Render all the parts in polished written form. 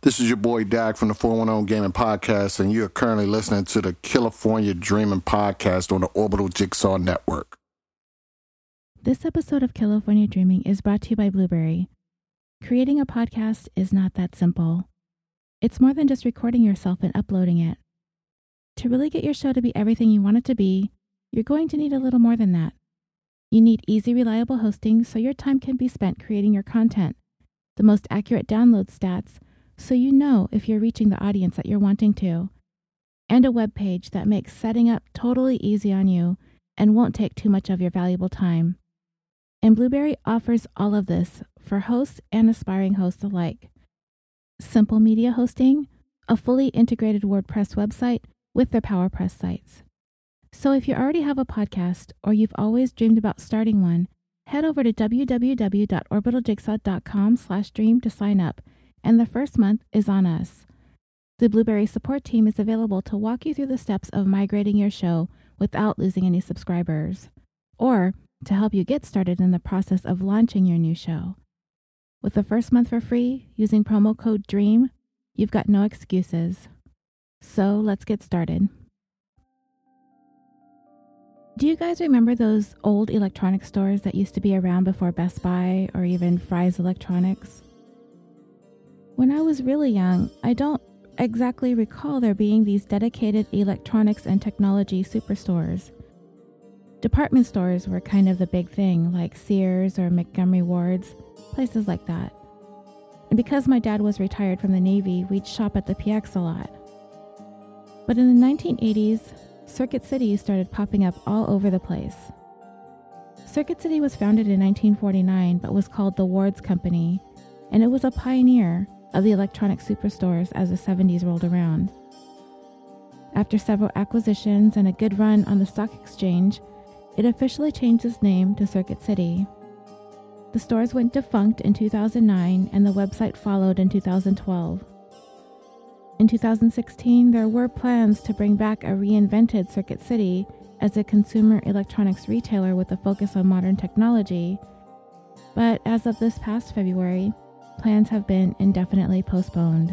This is your boy Dak from the 410 Gaming Podcast, and you're currently listening to the California Dreaming Podcast on the Orbital Jigsaw Network. This episode of California Dreaming is brought to you by Blueberry. Creating a podcast is not that simple. It's more than just recording yourself and uploading it. To really get your show to be everything you want it to be, you're going to need a little more than that. You need easy, reliable hosting so your time can be spent creating your content, the most accurate download stats so you know if you're reaching the audience that you're wanting to, and a web page that makes setting up totally easy on you and won't take too much of your valuable time. And Blueberry offers all of this for hosts and aspiring hosts alike. Simple media hosting, a fully integrated WordPress website with their PowerPress sites. So if you already have a podcast or you've always dreamed about starting one, head over to www.orbitaljigsaw.com/dream to sign up, and the first month is on us. The Blueberry support team is available to walk you through the steps of migrating your show without losing any subscribers, or to help you get started in the process of launching your new show. With the first month for free, using promo code DREAM, you've got no excuses. So let's get started. Do you guys remember those old electronics stores that used to be around before Best Buy or even Fry's Electronics? When I was really young, I don't exactly recall there being these dedicated electronics and technology superstores. Department stores were kind of the big thing, like Sears or Montgomery Ward's, places like that. And because my dad was retired from the Navy, we'd shop at the PX a lot. But in the 1980s, Circuit City started popping up all over the place. Circuit City was founded in 1949, but was called the Ward's Company, and it was a pioneer of the electronic superstores as the 70s rolled around. After several acquisitions and a good run on the stock exchange, it officially changed its name to Circuit City. The stores went defunct in 2009, and the website followed in 2012. In 2016, there were plans to bring back a reinvented Circuit City as a consumer electronics retailer with a focus on modern technology, but as of this past February, plans have been indefinitely postponed.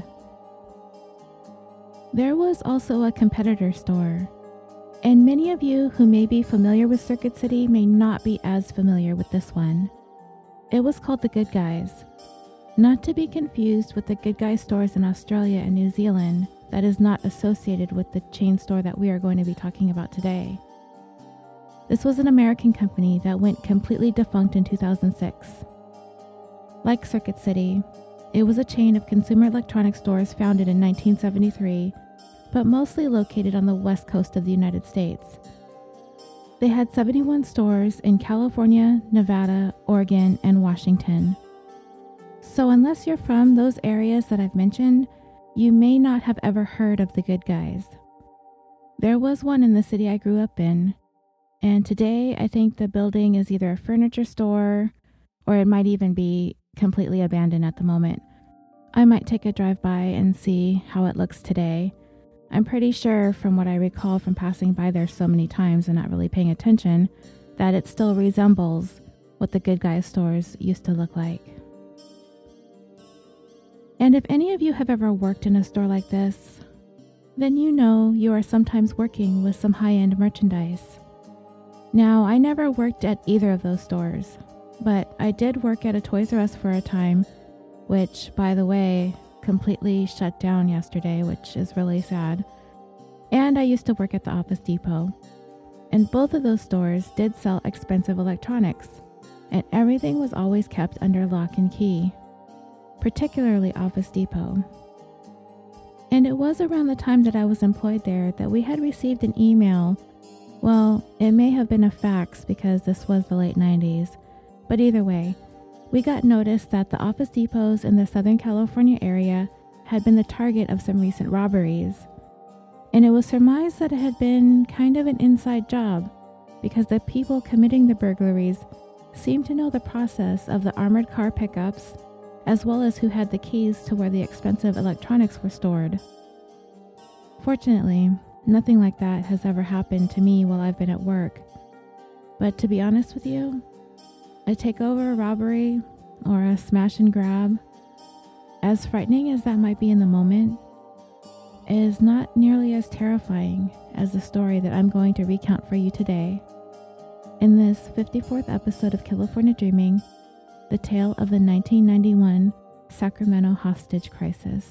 There was also a competitor store, and many of you who may be familiar with Circuit City may not be as familiar with this one. It was called The Good Guys, not to be confused with the Good Guys stores in Australia and New Zealand that is not associated with the chain store that we are going to be talking about today. This was an American company that went completely defunct in 2006. Like Circuit City, it was a chain of consumer electronics stores founded in 1973, but mostly located on the west coast of the United States. They had 71 stores in California, Nevada, Oregon, and Washington. So unless you're from those areas that I've mentioned, you may not have ever heard of the Good Guys. There was one in the city I grew up in, and today I think the building is either a furniture store, or it might even be completely abandoned at the moment. I might take a drive by and see how it looks today. I'm pretty sure from what I recall from passing by there so many times and not really paying attention that it still resembles what the Good Guys stores used to look like. And if any of you have ever worked in a store like this, then you know you are sometimes working with some high-end merchandise. Now, I never worked at either of those stores, but I did work at a Toys R Us for a time, which, by the way, completely shut down yesterday, which is really sad. And I used to work at the Office Depot. And both of those stores did sell expensive electronics, and everything was always kept under lock and key, particularly Office Depot. And it was around the time that I was employed there that we had received an email. Well, it may have been a fax because this was the late 90s. But either way, we got notice that the Office Depots in the Southern California area had been the target of some recent robberies. And it was surmised that it had been kind of an inside job because the people committing the burglaries seemed to know the process of the armored car pickups, as well as who had the keys to where the expensive electronics were stored. Fortunately, nothing like that has ever happened to me while I've been at work. But to be honest with you, a takeover robbery or a smash and grab, as frightening as that might be in the moment, it is not nearly as terrifying as the story that I'm going to recount for you today. In this 54th episode of California Dreaming, the tale of the 1991 Sacramento hostage crisis.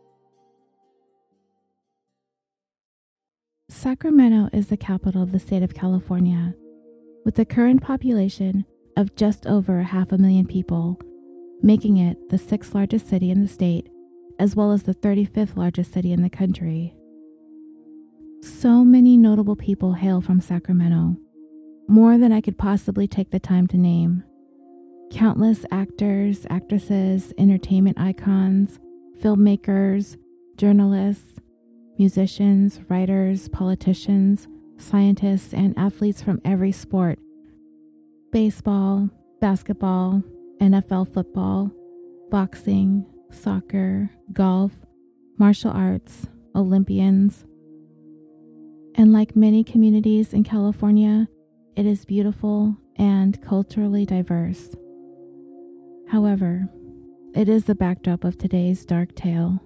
Sacramento is the capital of the state of California, with a current population of just over 500,000 people, making it the 6th largest city in the state, as well as the 35th largest city in the country. So many notable people hail from Sacramento, more than I could possibly take the time to name. Countless actors, actresses, entertainment icons, filmmakers, journalists, musicians, writers, politicians, scientists, and athletes from every sport: baseball, basketball, NFL football, boxing, soccer, golf, martial arts, Olympians. And like many communities in California, it is beautiful and culturally diverse. However, it is the backdrop of today's dark tale.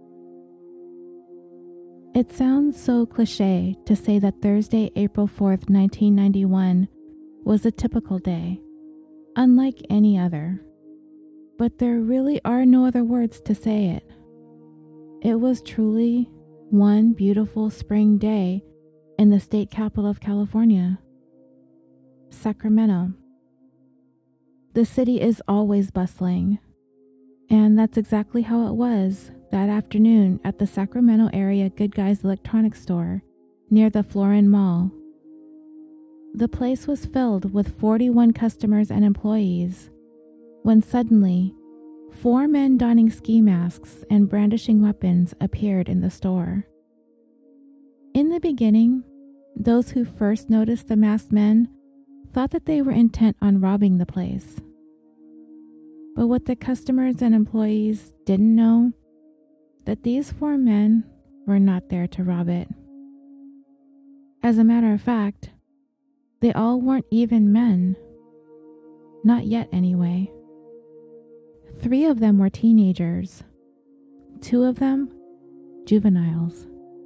It sounds so cliché to say that Thursday, April 4th, 1991 was a typical day, unlike any other. But there really are no other words to say it. It was truly one beautiful spring day in the state capital of California, Sacramento. The city is always bustling, and that's exactly how it was that afternoon at the Sacramento area Good Guys electronics store near the Florin Mall. The place was filled with 41 customers and employees when suddenly 4 men donning ski masks and brandishing weapons appeared in the store. In the beginning, those who first noticed the masked men thought that they were intent on robbing the place. But what the customers and employees didn't know, that these 4 men were not there to rob it. As a matter of fact, they all weren't even men. Not yet, anyway. 3 of them were teenagers. 2 of them, juveniles.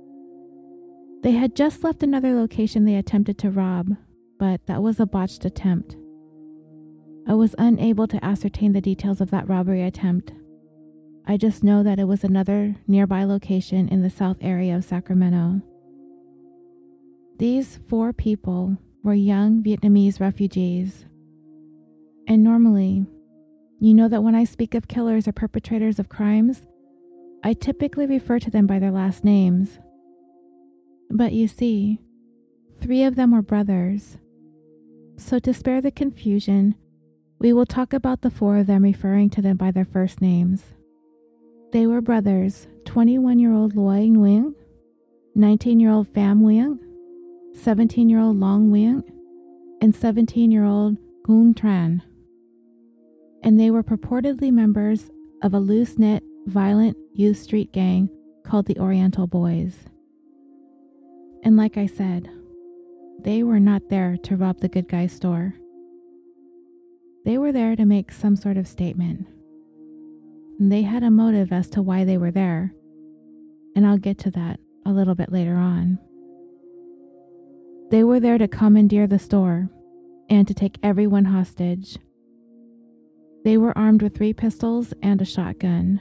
They had just left another location they attempted to rob, but that was a botched attempt. I was unable to ascertain the details of that robbery attempt. I just know that it was another nearby location in the south area of Sacramento. These 4 people were young Vietnamese refugees. And normally, you know that when I speak of killers or perpetrators of crimes, I typically refer to them by their last names. But you see, 3 of them were brothers. So to spare the confusion, we will talk about the 4 of them referring to them by their first names. They were brothers, 21-year-old Loy Nguyen, 19-year-old Pham Nguyen, 17-year-old Long Nguyen, and 17-year-old Nguyen Tran. And they were purportedly members of a loose-knit, violent youth street gang called the Oriental Boys. And like I said, they were not there to rob the Good Guys store. They were there to make some sort of statement. And they had a motive as to why they were there, and I'll get to that a little bit later on. They were there to commandeer the store and to take everyone hostage. They were armed with 3 pistols and a shotgun.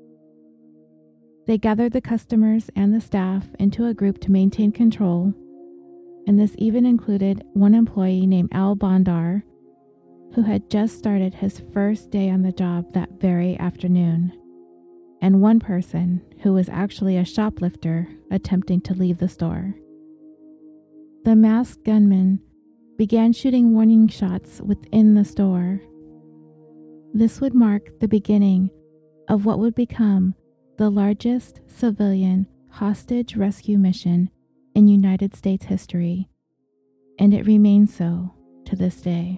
They gathered the customers and the staff into a group to maintain control, and this even included one employee named Al Bondar, who had just started his first day on the job that very afternoon, and one person who was actually a shoplifter attempting to leave the store. The masked gunman began shooting warning shots within the store. This would mark the beginning of what would become the largest civilian hostage rescue mission in United States history, and it remains so to this day.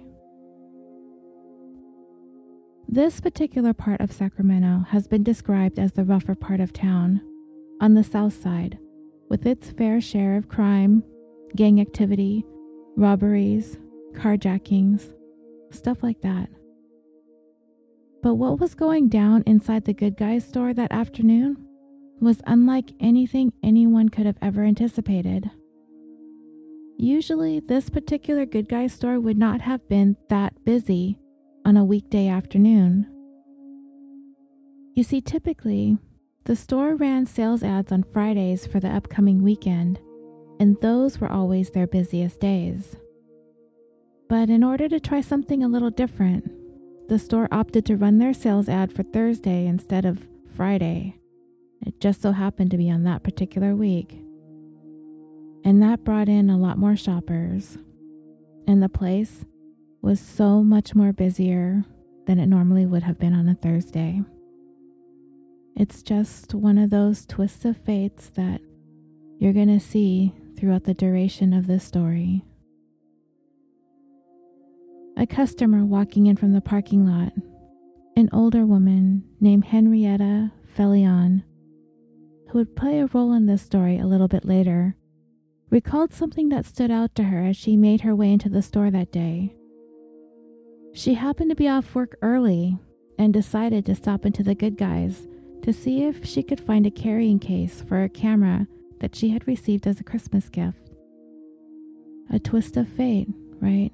This particular part of Sacramento has been described as the rougher part of town, on the south side, with its fair share of crime, gang activity, robberies, carjackings, stuff like that. But what was going down inside the Good Guys store that afternoon was unlike anything anyone could have ever anticipated. Usually, this particular Good Guys store would not have been that busy on a weekday afternoon. You see, typically, the store ran sales ads on Fridays for the upcoming weekend, and those were always their busiest days. But in order to try something a little different, the store opted to run their sales ad for Thursday instead of Friday. It just so happened to be on that particular week. And that brought in a lot more shoppers. And the place was so much more busier than it normally would have been on a Thursday. It's just one of those twists of fates that you're going to see throughout the duration of this story. A customer walking in from the parking lot, an older woman named Henrietta Felion, who would play a role in this story a little bit later, recalled something that stood out to her as she made her way into the store that day. She happened to be off work early and decided to stop into the Good Guys to see if she could find a carrying case for a camera that she had received as a Christmas gift. A twist of fate, right?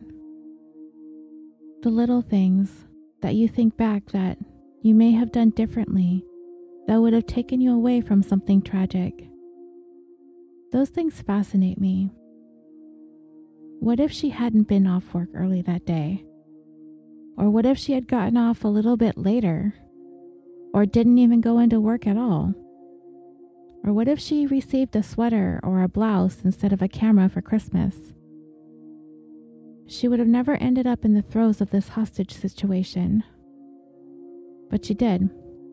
The little things that you think back that you may have done differently that would have taken you away from something tragic. Those things fascinate me. What if she hadn't been off work early that day? Or what if she had gotten off a little bit later? Or didn't even go into work at all? Or what if she received a sweater or a blouse instead of a camera for Christmas? She would have never ended up in the throes of this hostage situation. But she did.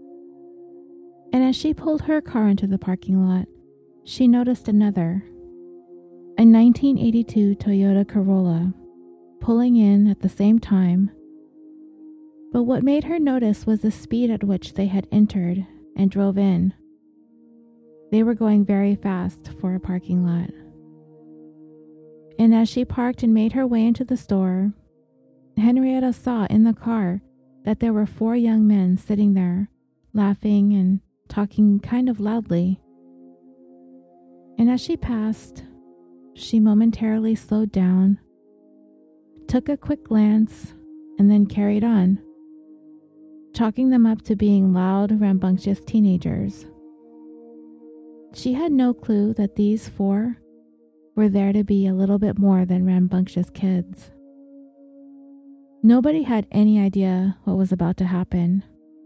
And as she pulled her car into the parking lot, she noticed another, a 1982 Toyota Corolla, pulling in at the same time. But what made her notice was the speed at which they had entered and drove in. They were going very fast for a parking lot. And as she parked and made her way into the store, Henrietta saw in the car that there were 4 young men sitting there, laughing and talking kind of loudly. And as she passed, she momentarily slowed down, took a quick glance, and then carried on, chalking them up to being loud, rambunctious teenagers. She had no clue that these 4 were there to be a little bit more than rambunctious kids. Nobody had any idea what was about to happen.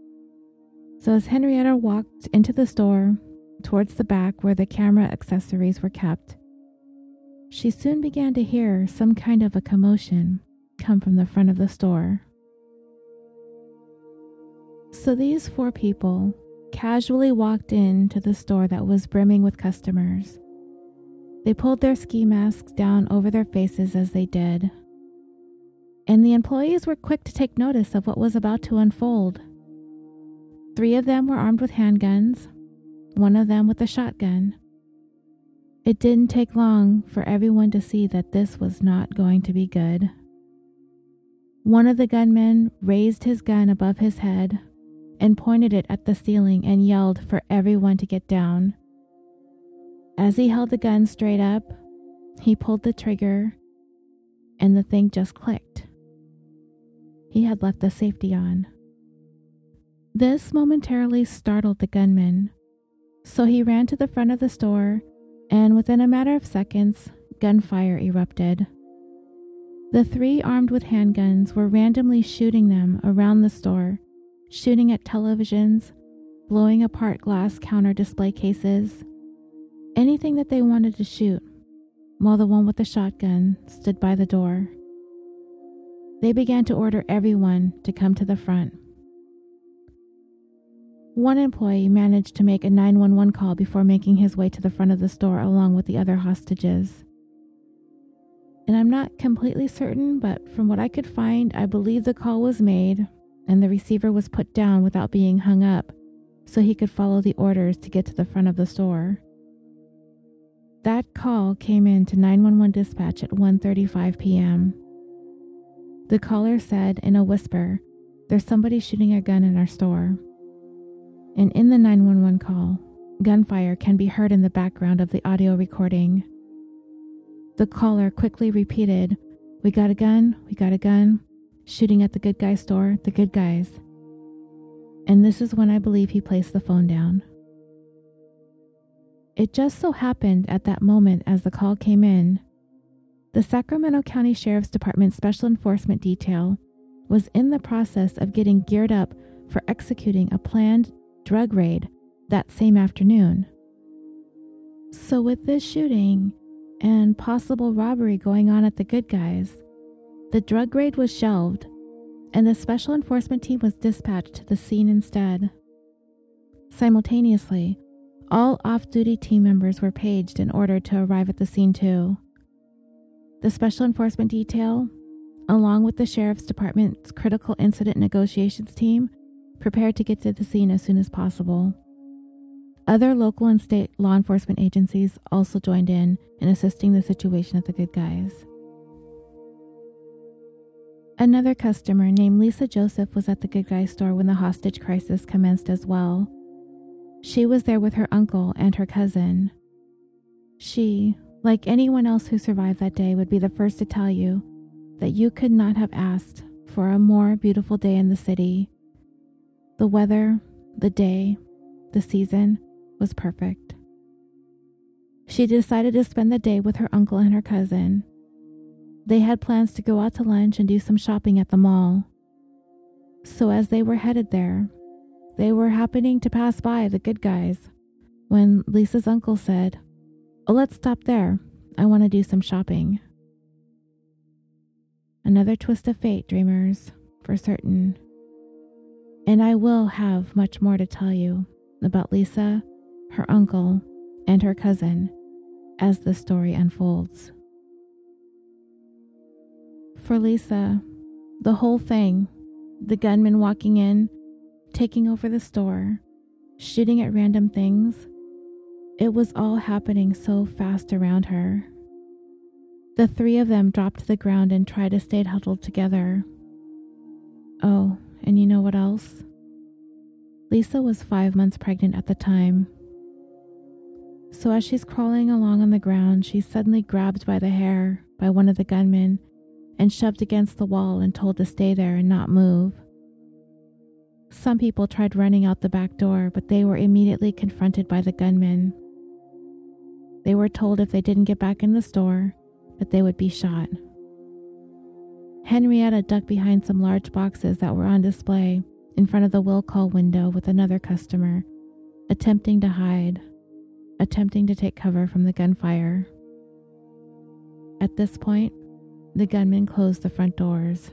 So as Henrietta walked into the store, towards the back where the camera accessories were kept, she soon began to hear some kind of a commotion come from the front of the store. So these 4 people casually walked into the store that was brimming with customers. They pulled their ski masks down over their faces as they did, and the employees were quick to take notice of what was about to unfold. 3 of them were armed with handguns, 1 of them with a shotgun. It didn't take long for everyone to see that this was not going to be good. One of the gunmen raised his gun above his head and pointed it at the ceiling and yelled for everyone to get down. As he held the gun straight up, he pulled the trigger, and the thing just clicked. He had left the safety on. This momentarily startled the gunman, so he ran to the front of the store, and within a matter of seconds, gunfire erupted. The 3 armed with handguns were randomly shooting them around the store, shooting at televisions, blowing apart glass counter display cases, anything that they wanted to shoot, while the one with the shotgun stood by the door. They began to order everyone to come to the front. One employee managed to make a 911 call before making his way to the front of the store along with the other hostages. And I'm not completely certain, but from what I could find, I believe the call was made and the receiver was put down without being hung up so he could follow the orders to get to the front of the store. That call came in to 911 dispatch at 1:35 p.m. The caller said in a whisper there's somebody shooting a gun in our store." And in the 911 call, gunfire can be heard in the background of the audio recording. The caller quickly repeated, "We got a gun, we got a gun, shooting at the Good Guys store, the Good Guys." And this is when I believe he placed the phone down. It just so happened at that moment as the call came in, the Sacramento County Sheriff's Department Special Enforcement Detail was in the process of getting geared up for executing a planned drug raid that same afternoon. So with this shooting and possible robbery going on at the Good Guys, the drug raid was shelved and the special enforcement team was dispatched to the scene instead. Simultaneously, all off-duty team members were paged in order to arrive at the scene too. The special enforcement detail, along with the Sheriff's Department's critical incident negotiations team, prepared to get to the scene as soon as possible. Other local and state law enforcement agencies also joined in assisting the situation at the Good Guys. Another customer named Lisa Joseph was at the Good Guys store when the hostage crisis commenced as well. She was there with her uncle and her cousin. She, like anyone else who survived that day, would be the first to tell you that you could not have asked for a more beautiful day in the city. The weather, the day, the season was perfect. She decided to spend the day with her uncle and her cousin. They had plans to go out to lunch and do some shopping at the mall. So as they were headed there, they were happening to pass by the Good Guys when Lisa's uncle said, "Oh, let's stop there. I want to do some shopping." Another twist of fate, dreamers, for certain. And I will have much more to tell you about Lisa, her uncle, and her cousin as the story unfolds. For Lisa, the whole thing, the gunman walking in, taking over the store, shooting at random things, it was all happening so fast around her. The three of them dropped to the ground and tried to stay huddled together. Oh, and you know what else? Lisa was 5 months pregnant at the time. So as she's crawling along on the ground, she's suddenly grabbed by the hair by one of the gunmen and shoved against the wall and told to stay there and not move. Some people tried running out the back door, but they were immediately confronted by the gunmen. They were told if they didn't get back in the store, that they would be shot. Henrietta ducked behind some large boxes that were on display in front of the will call window with another customer, attempting to hide, attempting to take cover from the gunfire. At this point, the gunman closed the front doors.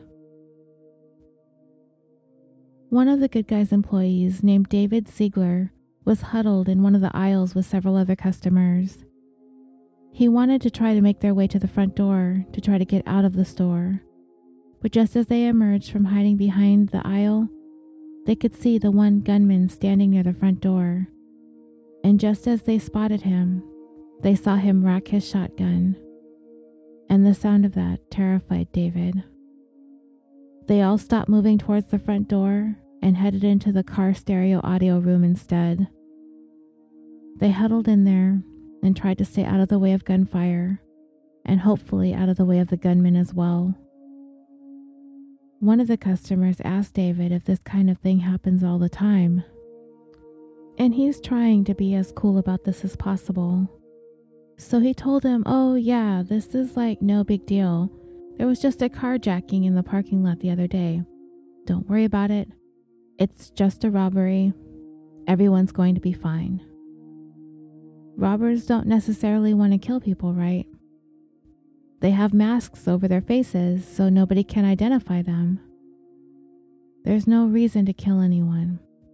One of the Good Guys employees, named David Siegler, was huddled in one of the aisles with several other customers. He wanted to try to make their way to the front door to try to get out of the store, but just as they emerged from hiding behind the aisle, they could see the one gunman standing near the front door. And just as they spotted him, they saw him rack his shotgun. And the sound of that terrified David. They all stopped moving towards the front door and headed into the car stereo audio room instead. They huddled in there and tried to stay out of the way of gunfire, and hopefully out of the way of the gunman as well. One of the customers asked David if this kind of thing happens all the time. And he's trying to be as cool about this as possible. So he told him, "Oh yeah, this is like no big deal. There was just a carjacking in the parking lot the other day. Don't worry about it. It's just a robbery. Everyone's going to be fine." Robbers don't necessarily want to kill people, right? They have masks over their faces so nobody can identify them. There's no reason to kill anyone.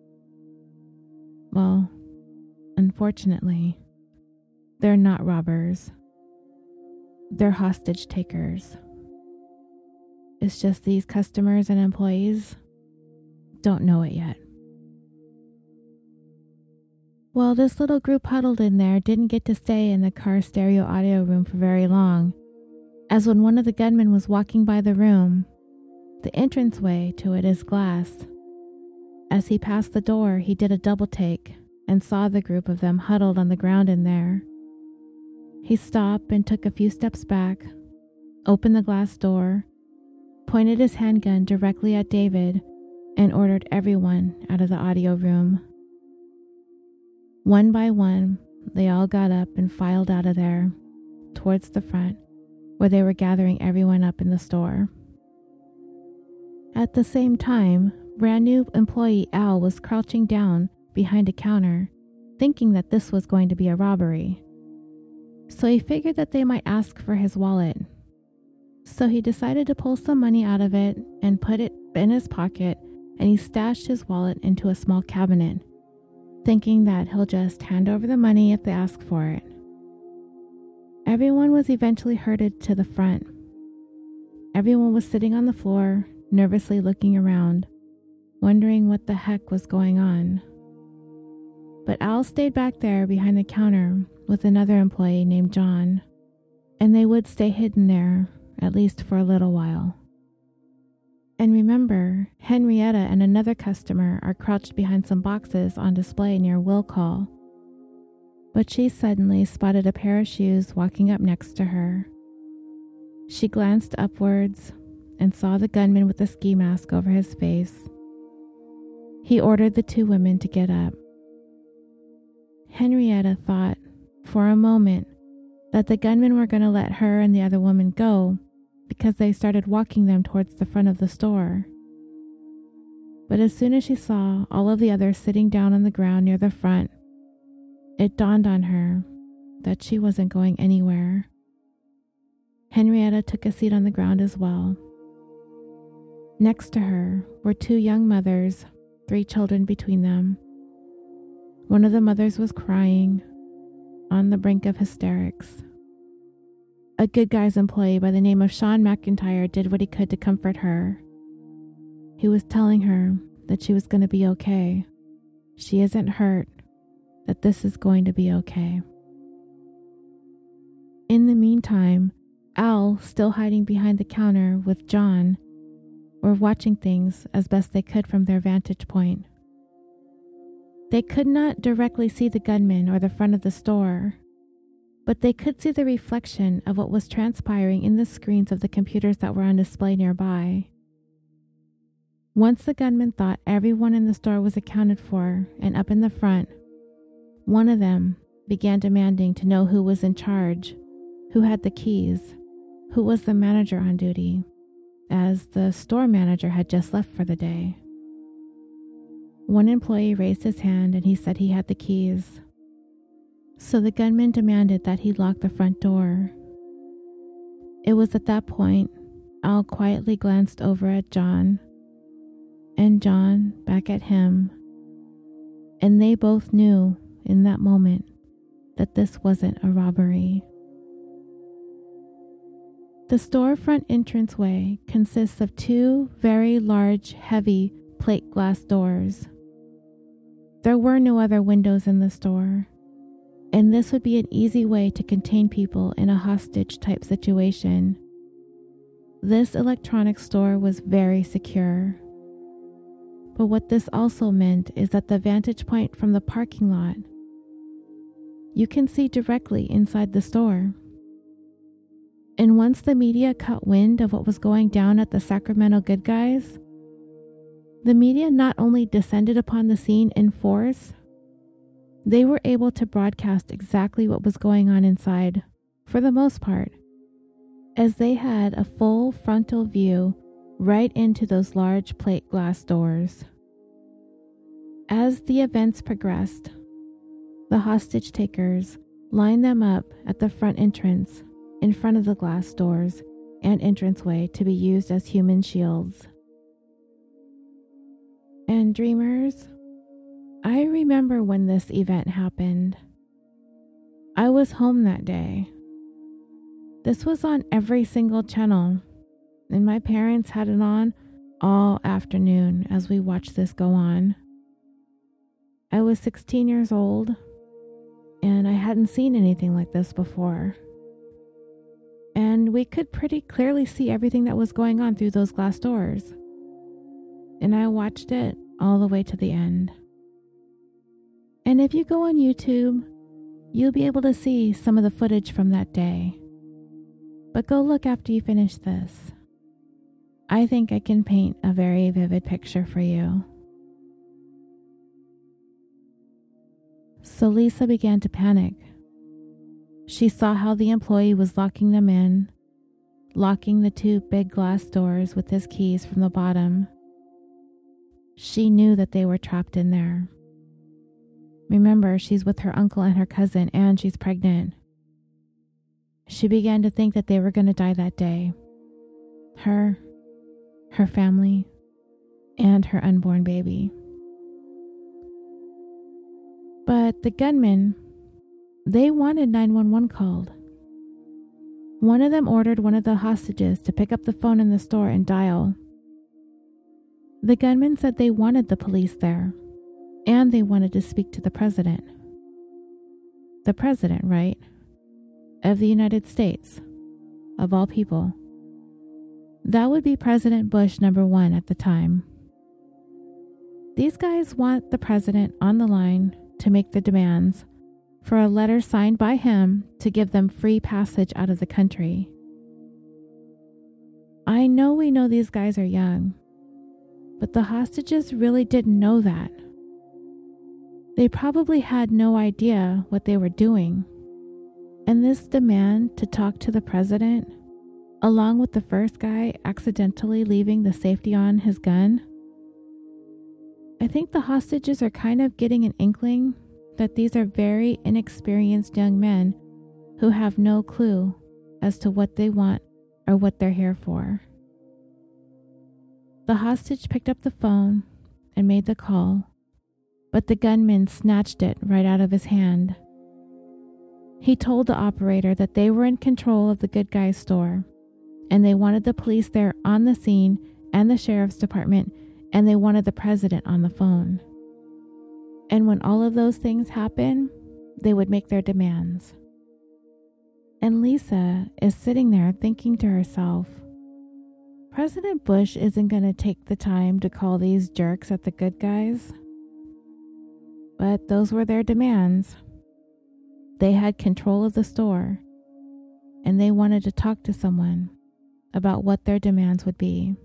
Well, unfortunately, they're not robbers. They're hostage takers. It's just these customers and employees don't know it yet. Well, this little group huddled in there didn't get to stay in the car stereo audio room for very long, as when one of the gunmen was walking by the room, The entranceway to it is glass. As he passed the door, he did a double take and saw the group of them huddled on the ground in there. He stopped and took a few steps back, opened the glass door, pointed his handgun directly at David, and ordered everyone out of the audio room. One by one, they all got up and filed out of there, towards the front, where they were gathering everyone up in the store. At the same time, brand new employee Al was crouching down behind a counter, thinking that this was going to be a robbery. So he figured that they might ask for his wallet. So he decided to pull some money out of it and put it in his pocket, and he stashed his wallet into a small cabinet, thinking that he'll just hand over the money if they ask for it. Everyone was eventually herded to the front. Everyone was sitting on the floor, nervously looking around, wondering what the heck was going on. But Al stayed back there behind the counter with another employee named John, and they would stay hidden there, at least for a little while. And remember, Henrietta and another customer are crouched behind some boxes on display near will call. But she suddenly spotted a pair of shoes walking up next to her. She glanced upwards and saw the gunman with the ski mask over his face. He ordered the two women to get up. Henrietta thought, for a moment, that the gunmen were going to let her and the other woman go because they started walking them towards the front of the store. But as soon as she saw all of the others sitting down on the ground near the front, it dawned on her that she wasn't going anywhere. Henrietta took a seat on the ground as well. Next to her were two young mothers, 3 children between them. One of the mothers was crying, on the brink of hysterics. A Good Guys employee by the name of Sean McIntyre did what he could to comfort her. He was telling her that she was going to be okay. She isn't hurt, that this is going to be okay. In the meantime, Al, still hiding behind the counter with John, were watching things as best they could from their vantage point. They could not directly see the gunman or the front of the store, but they could see the reflection of what was transpiring in the screens of the computers that were on display nearby. Once the gunman thought everyone in the store was accounted for and up in the front, one of them began demanding to know who was in charge, who had the keys, who was the manager on duty, as the store manager had just left for the day. One employee raised his hand and he said he had the keys. So the gunman demanded that he lock the front door. It was at that point Al quietly glanced over at John, and John back at him, and they both knew in that moment that this wasn't a robbery. The storefront entranceway consists of 2 very large, heavy plate glass doors. There were no other windows in the store, and this would be an easy way to contain people in a hostage-type situation. This electronics store was very secure. But what this also meant is that the vantage point from the parking lot, you can see directly inside the store. And once the media caught wind of what was going down at the Sacramento Good Guys, the media not only descended upon the scene in force, they were able to broadcast exactly what was going on inside, for the most part, as they had a full frontal view right into those large plate glass doors. As the events progressed, the hostage takers lined them up at the front entrance in front of the glass doors and entranceway to be used as human shields. And dreamers, I remember when this event happened. I was home that day. This was on every single channel, and my parents had it on all afternoon as we watched this go on. I was 16 years old, and I hadn't seen anything like this before. and we could pretty clearly see everything that was going on through those glass doors. And I watched it all the way to the end. And if you go on YouTube, you'll be able to see some of the footage from that day. But go look after you finish this. I think I can paint a very vivid picture for you. So Lisa began to panic. She saw how the employee was locking them in, locking the 2 big glass doors with his keys from the bottom. She knew that they were trapped in there. Remember, she's with her uncle and her cousin, and she's pregnant. She began to think that they were going to die that day. Her family, and her unborn baby. But the gunmen, they wanted 911 called. One of them ordered one of the hostages to pick up the phone in the store and dial. The gunmen said they wanted the police there, and they wanted to speak to the president. The president, right? Of the United States, of all people. That would be President Bush #1 at the time. These guys want the president on the line to make the demands for a letter signed by him to give them free passage out of the country. I know we know these guys are young, but the hostages really didn't know that. They probably had no idea what they were doing. And this demand to talk to the president, along with the first guy accidentally leaving the safety on his gun, I think the hostages are kind of getting an inkling that these are very inexperienced young men who have no clue as to what they want or what they're here for. The hostage picked up the phone and made the call, but the gunman snatched it right out of his hand. He told the operator that they were in control of the Good Guys store, and they wanted the police there on the scene and the sheriff's department, and they wanted the president on the phone. And when all of those things happen, they would make their demands. And Lisa is sitting there thinking to herself, President Bush isn't going to take the time to call these jerks at the Good Guys. But those were their demands. They had control of the store, and they wanted to talk to someone about what their demands would be.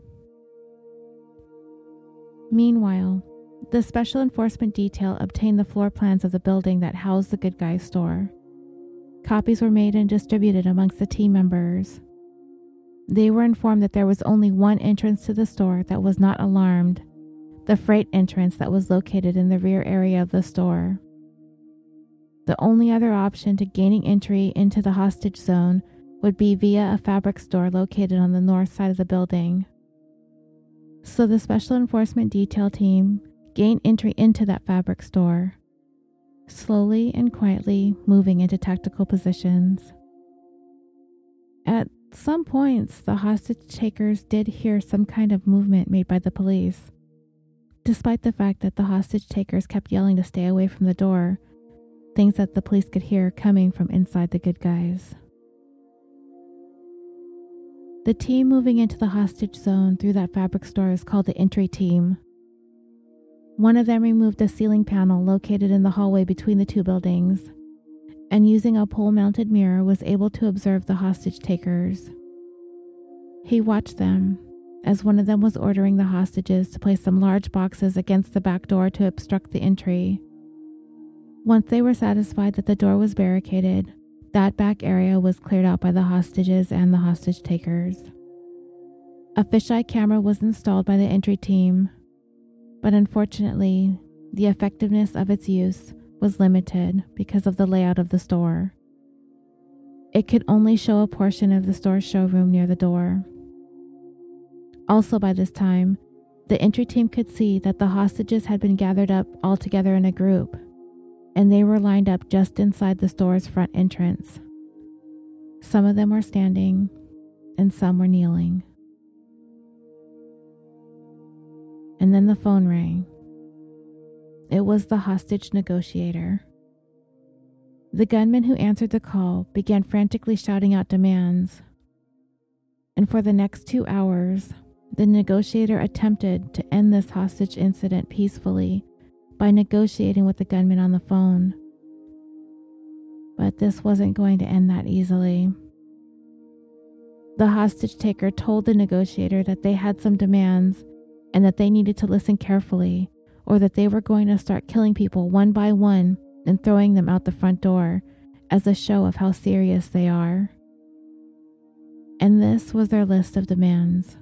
Meanwhile, the Special Enforcement Detail obtained the floor plans of the building that housed the Good Guys store. Copies were made and distributed amongst the team members. They were informed that there was only one entrance to the store that was not alarmed, the freight entrance that was located in the rear area of the store. The only other option to gaining entry into the hostage zone would be via a fabric store located on the north side of the building. So the Special Enforcement Detail team gained entry into that fabric store, slowly and quietly moving into tactical positions. At some points, the hostage takers did hear some kind of movement made by the police, despite the fact that the hostage takers kept yelling to stay away from the door, things that the police could hear coming from inside the Good Guys. The team moving into the hostage zone through that fabric store is called the entry team. One of them removed a ceiling panel located in the hallway between the two buildings, and using a pole-mounted mirror was able to observe the hostage takers. He watched them as one of them was ordering the hostages to place some large boxes against the back door to obstruct the entry. Once they were satisfied that the door was barricaded, that back area was cleared out by the hostages and the hostage takers. A fisheye camera was installed by the entry team, but unfortunately, the effectiveness of its use was limited because of the layout of the store. It could only show a portion of the store's showroom near the door. Also by this time, the entry team could see that the hostages had been gathered up all together in a group, and they were lined up just inside the store's front entrance. Some of them were standing, and some were kneeling. And then the phone rang. It was the hostage negotiator. The gunman who answered the call began frantically shouting out demands, and for the next 2 hours, the negotiator attempted to end this hostage incident peacefully by negotiating with the gunman on the phone. But this wasn't going to end that easily. The hostage taker told the negotiator that they had some demands and that they needed to listen carefully, or that they were going to start killing people one by one and throwing them out the front door as a show of how serious they are. And this was their list of demands.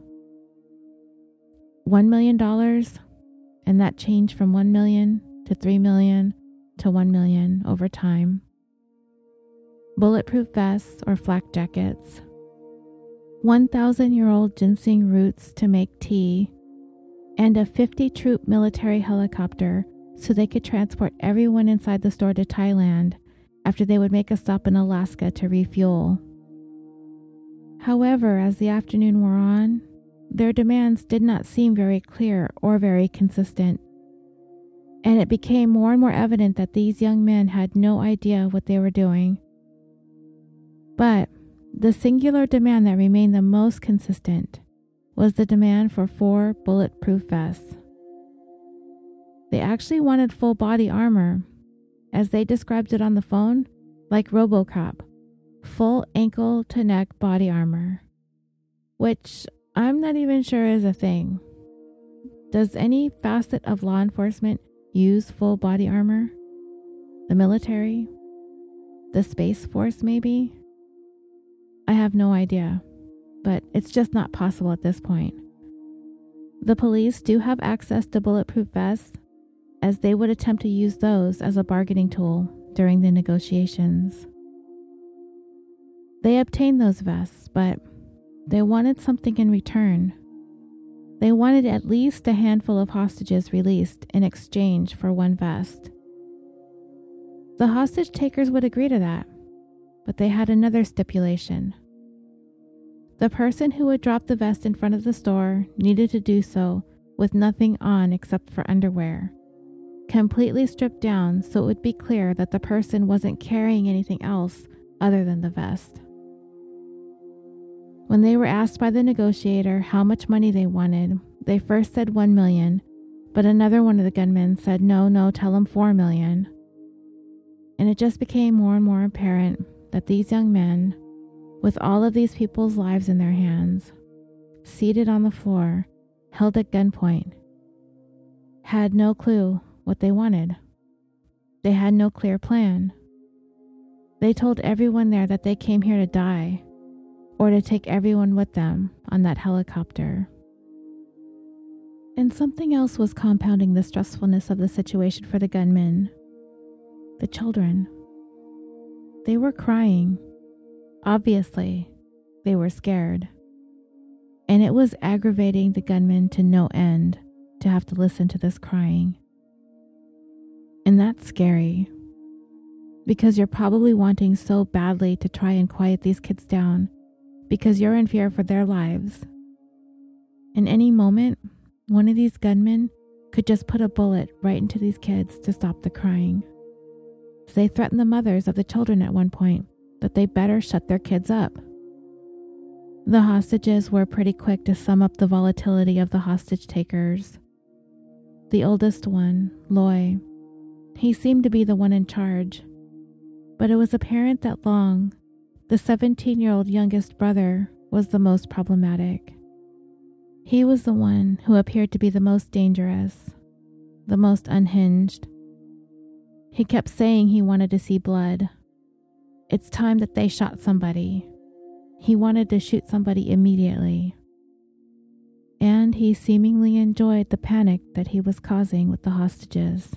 $1 million, and that changed from 1 million to 3 million to 1 million over time. Bulletproof vests or flak jackets. 1,000-year-old ginseng roots to make tea, and a 50-troop military helicopter so they could transport everyone inside the store to Thailand after they would make a stop in Alaska to refuel. However, as the afternoon wore on, their demands did not seem very clear or very consistent, and it became more and more evident that these young men had no idea what they were doing. But the singular demand that remained the most consistent was the demand for 4 bulletproof vests. They actually wanted full body armor, as they described it on the phone, like RoboCop, full ankle to neck body armor, which I'm not even sure is a thing. Does any facet of law enforcement use full body armor? The military? The Space Force, maybe? I have no idea, but it's just not possible at this point. The police do have access to bulletproof vests, as they would attempt to use those as a bargaining tool during the negotiations. They obtained those vests, but they wanted something in return. They wanted at least a handful of hostages released in exchange for 1 vest. The hostage takers would agree to that, but they had another stipulation. The person who would drop the vest in front of the store needed to do so with nothing on except for underwear, completely stripped down so it would be clear that the person wasn't carrying anything else other than the vest. When they were asked by the negotiator how much money they wanted, they first said 1 million, but another one of the gunmen said, no, tell him 4 million. And it just became more and more apparent that these young men, with all of these people's lives in their hands, seated on the floor, held at gunpoint, had no clue what they wanted. They had no clear plan. They told everyone there that they came here to die, or to take everyone with them on that helicopter. And something else was compounding the stressfulness of the situation for the gunmen. The children. They were crying. Obviously, they were scared. And it was aggravating the gunmen to no end to have to listen to this crying. And that's scary, because you're probably wanting so badly to try and quiet these kids down because you're in fear for their lives. In any moment, one of these gunmen could just put a bullet right into these kids to stop the crying. So they threatened the mothers of the children at one point that they better shut their kids up. The hostages were pretty quick to sum up the volatility of the hostage takers. The oldest one, Loy, he seemed to be the one in charge, but it was apparent that Long, the 17-year-old youngest brother, was the most problematic. He was the one who appeared to be the most dangerous, the most unhinged. He kept saying he wanted to see blood. It's time that they shot somebody. He wanted to shoot somebody immediately. And he seemingly enjoyed the panic that he was causing with the hostages.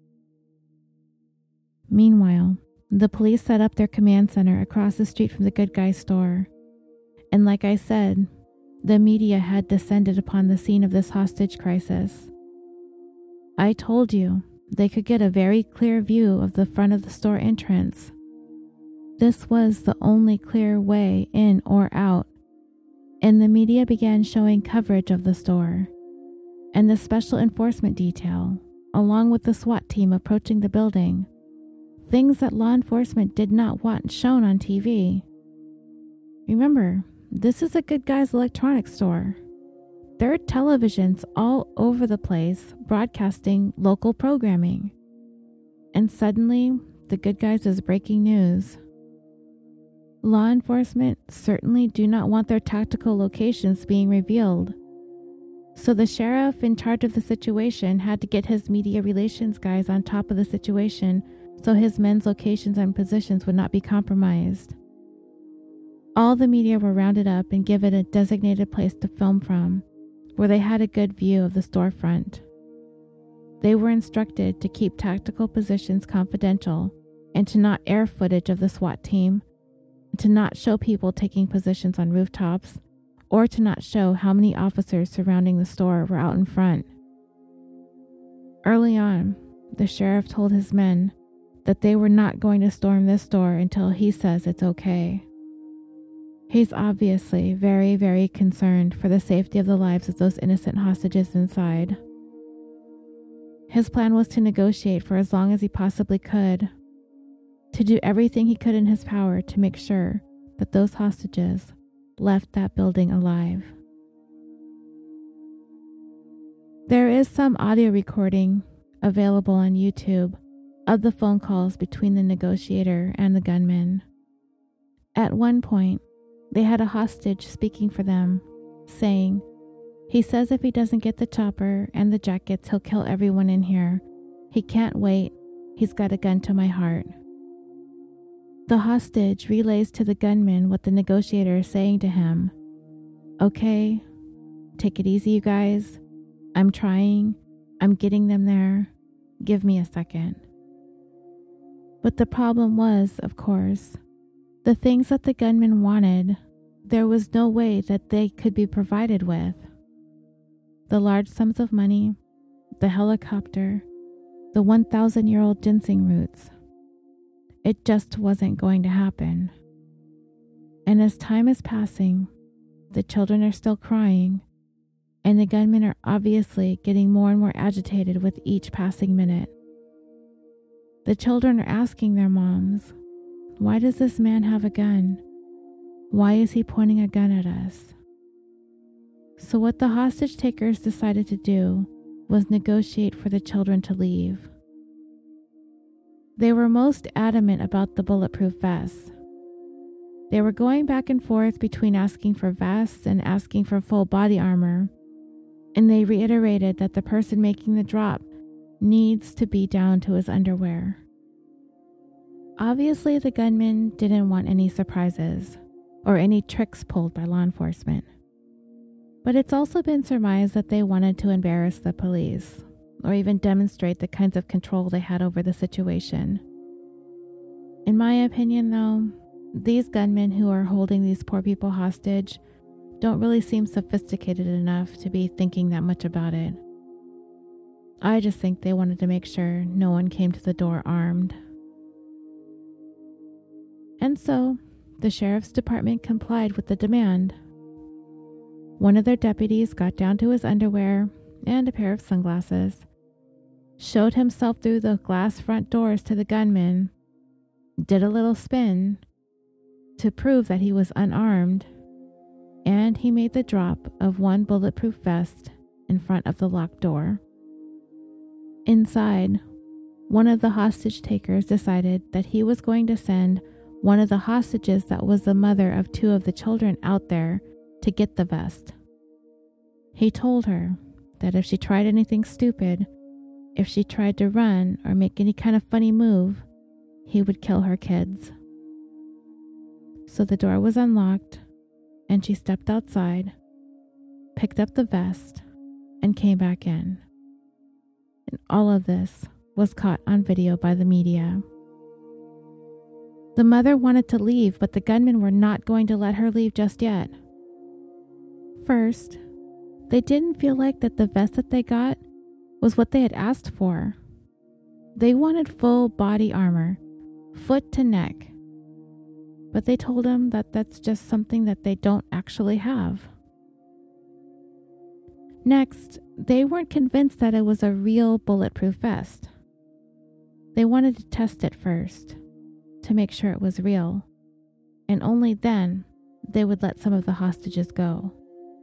Meanwhile, the police set up their command center across the street from the Good Guys store. And like I said, the media had descended upon the scene of this hostage crisis. I told you they could get a very clear view of the front of the store entrance. This was the only clear way in or out, and the media began showing coverage of the store and the special enforcement detail, along with the SWAT team approaching the building, things that law enforcement did not want shown on TV. Remember, This is a Good Guys electronics store. There are televisions all over the place broadcasting local programming. And suddenly, the Good Guys is breaking news. Law enforcement certainly do not want their tactical locations being revealed. So the sheriff in charge of the situation had to get his media relations guys on top of the situation so his men's locations and positions would not be compromised. All the media were rounded up and given a designated place to film from, where they had a good view of the storefront. They were instructed to keep tactical positions confidential and to not air footage of the SWAT team, and to not show people taking positions on rooftops, or to not show how many officers surrounding the store were out in front. Early on, the sheriff told his men that they were not going to storm this store until he says it's okay. He's obviously very, very concerned for the safety of the lives of those innocent hostages inside. His plan was to negotiate for as long as he possibly could, to do everything he could in his power to make sure that those hostages left that building alive. There is some audio recording available on YouTube of the phone calls between the negotiator and the gunman. At one point, they had a hostage speaking for them, saying, "He says if he doesn't get the chopper and the jackets, he'll kill everyone in here. He can't wait. He's got a gun to my heart." The hostage relays to the gunman what the negotiator is saying to him. "Okay, take it easy, you guys. I'm trying. I'm getting them there. Give me a second." But the problem was, of course, the things that the gunman wanted, there was no way that they could be provided with. The large sums of money, the helicopter, the 1,000-year-old ginseng roots. It just wasn't going to happen. And as time is passing, the children are still crying, and the gunmen are obviously getting more and more agitated with each passing minute. The children are asking their moms, "Why does this man have a gun? Why is he pointing a gun at us?" So what the hostage takers decided to do was negotiate for the children to leave. They were most adamant about the bulletproof vests. They were going back and forth between asking for vests and asking for full body armor, and they reiterated that the person making the drop needs to be down to his underwear. Obviously, the gunman didn't want any surprises or any tricks pulled by law enforcement. But it's also been surmised that they wanted to embarrass the police, or even demonstrate the kinds of control they had over the situation. In my opinion, though, these gunmen who are holding these poor people hostage don't really seem sophisticated enough to be thinking that much about it. I just think they wanted to make sure no one came to the door armed. And so, the sheriff's department complied with the demand. One of their deputies got down to his underwear and a pair of sunglasses, showed himself through the glass front doors to the gunman, did a little spin to prove that he was unarmed, and he made the drop of one bulletproof vest in front of the locked door. Inside, one of the hostage takers decided that he was going to send one of the hostages that was the mother of two of the children out there to get the vest. He told her that if she tried anything stupid, if she tried to run or make any kind of funny move, he would kill her kids. So the door was unlocked, and she stepped outside, picked up the vest, and came back in. And all of this was caught on video by the media. The mother wanted to leave, but the gunmen were not going to let her leave just yet. First, they didn't feel like that the vest that they got was what they had asked for. They wanted full body armor, foot to neck. But they told him that that's just something that they don't actually have. Next, they weren't convinced that it was a real bulletproof vest. They wanted to test it first, to make sure it was real, and only then they would let some of the hostages go.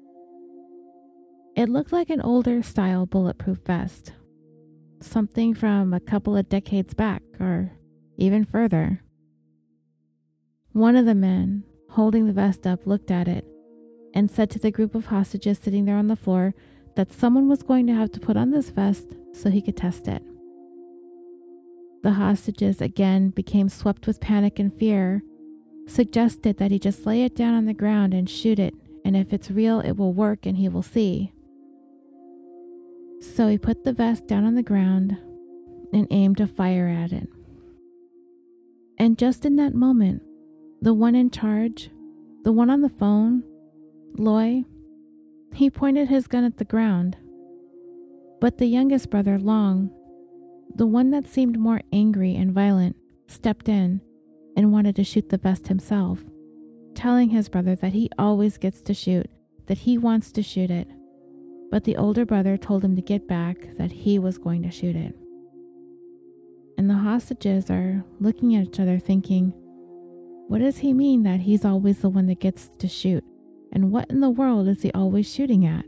It looked like an older style bulletproof vest, something from a couple of decades back or even further. One of the men holding the vest up looked at it and said to the group of hostages sitting there on the floor that someone was going to have to put on this vest so he could test it. The hostages again became swept with panic and fear, suggested that he just lay it down on the ground and shoot it, and if it's real, it will work and he will see. So he put the vest down on the ground and aimed a fire at it. And just in that moment, the one in charge, the one on the phone, Loy, he pointed his gun at the ground. But the youngest brother, Long, the one that seemed more angry and violent, stepped in and wanted to shoot the vest himself, telling his brother that he always gets to shoot, that he wants to shoot it. But the older brother told him to get back, that he was going to shoot it. And the hostages are looking at each other thinking, what does he mean that he's always the one that gets to shoot? And what in the world is he always shooting at?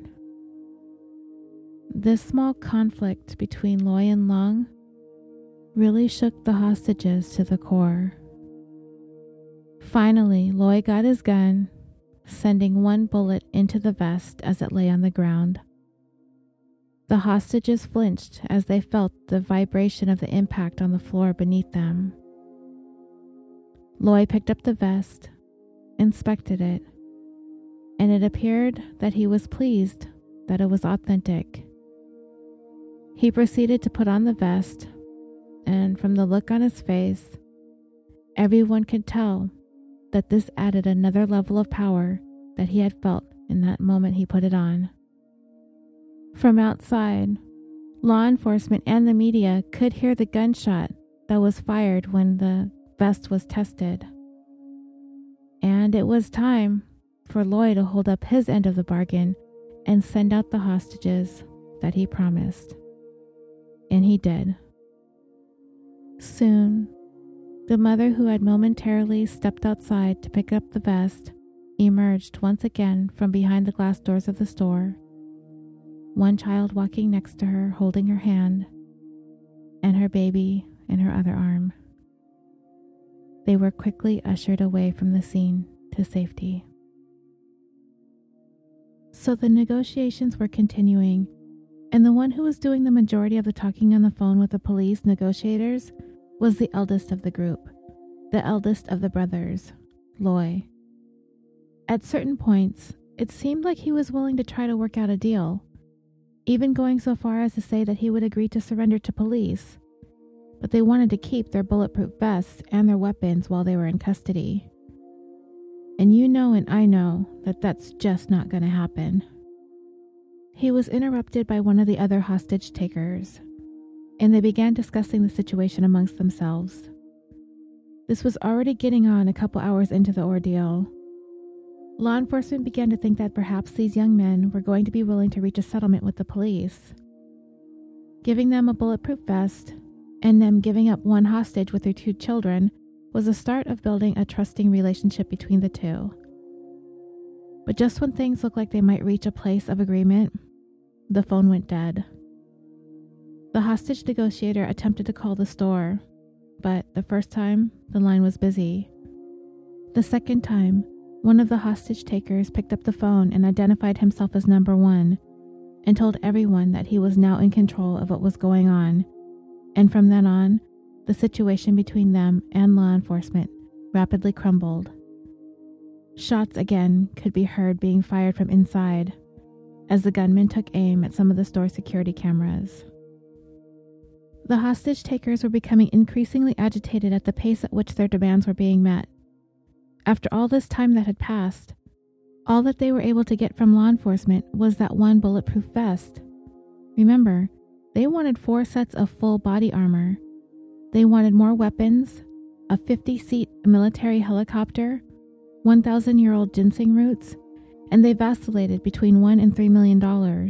This small conflict between Loy and Long really shook the hostages to the core. Finally, Loy got his gun, sending one bullet into the vest as it lay on the ground. The hostages flinched as they felt the vibration of the impact on the floor beneath them. Loy picked up the vest, inspected it, and it appeared that he was pleased that it was authentic. He proceeded to put on the vest, and from the look on his face, everyone could tell that this added another level of power that he had felt in that moment he put it on. From outside, law enforcement and the media could hear the gunshot that was fired when the vest was tested. And it was time for Loy to hold up his end of the bargain and send out the hostages that he promised. And he did. Soon, the mother who had momentarily stepped outside to pick up the vest emerged once again from behind the glass doors of the store, one child walking next to her holding her hand, and her baby in her other arm. They were quickly ushered away from the scene to safety. So the negotiations were continuing, and the one who was doing the majority of the talking on the phone with the police negotiators was the eldest of the group, the eldest of the brothers, Loy. At certain points, it seemed like he was willing to try to work out a deal, even going so far as to say that he would agree to surrender to police, but they wanted to keep their bulletproof vests and their weapons while they were in custody. And you know and I know that that's just not going to happen. He was interrupted by one of the other hostage takers, and they began discussing the situation amongst themselves. This was already getting on a couple hours into the ordeal. Law enforcement began to think that perhaps these young men were going to be willing to reach a settlement with the police. Giving them a bulletproof vest and them giving up one hostage with their 2 children was the start of building a trusting relationship between the two. But just when things looked like they might reach a place of agreement, the phone went dead. The hostage negotiator attempted to call the store, but the first time, the line was busy. The second time, one of the hostage takers picked up the phone and identified himself as number 1 and told everyone that he was now in control of what was going on. And from then on, the situation between them and law enforcement rapidly crumbled. Shots again could be heard being fired from inside as the gunman took aim at some of the store security cameras. The hostage takers were becoming increasingly agitated at the pace at which their demands were being met. After all this time that had passed, all that they were able to get from law enforcement was that one bulletproof vest. Remember, they wanted 4 sets of full body armor. They wanted more weapons, a 50-seat military helicopter, 1,000-year-old ginseng roots, and they vacillated between $1 and $3 million.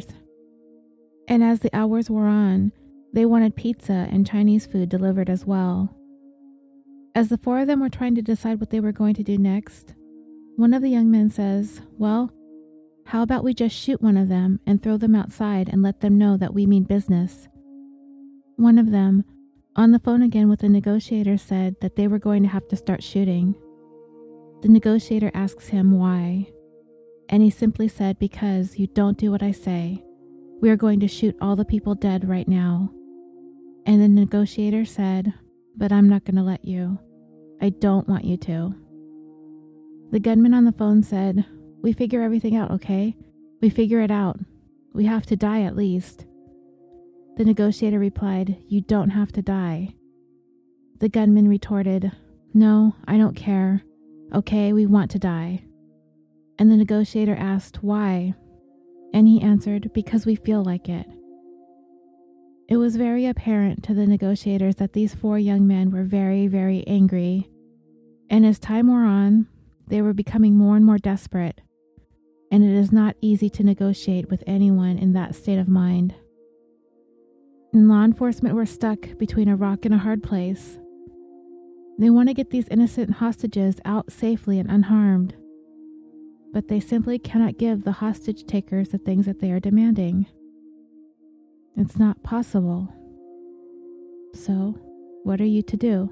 And as the hours wore on, they wanted pizza and Chinese food delivered as well. As the 4 of them were trying to decide what they were going to do next, One of the young men says, "Well, how about we just shoot one of them and throw them outside and let them know that we mean business?" One of them, on the phone again with the negotiator, said that they were going to have to start shooting. The negotiator asks him why, and he simply said, "Because you don't do what I say, we are going to shoot all the people dead right now." And the negotiator said, "But I'm not going to let you. I don't want you to." The gunman on the phone said, "We figure everything out, okay? We figure it out. We have to die at least." The negotiator replied, "You don't have to die." The gunman retorted, "No, I don't care. Okay, we want to die." And the negotiator asked, "Why?" And he answered, "Because we feel like it." It was very apparent to the negotiators that these 4 young men were very, very angry. And as time wore on, they were becoming more and more desperate. And it is not easy to negotiate with anyone in that state of mind. And law enforcement were stuck between a rock and a hard place. They want to get these innocent hostages out safely and unharmed. But they simply cannot give the hostage takers the things that they are demanding. It's not possible. So, what are you to do?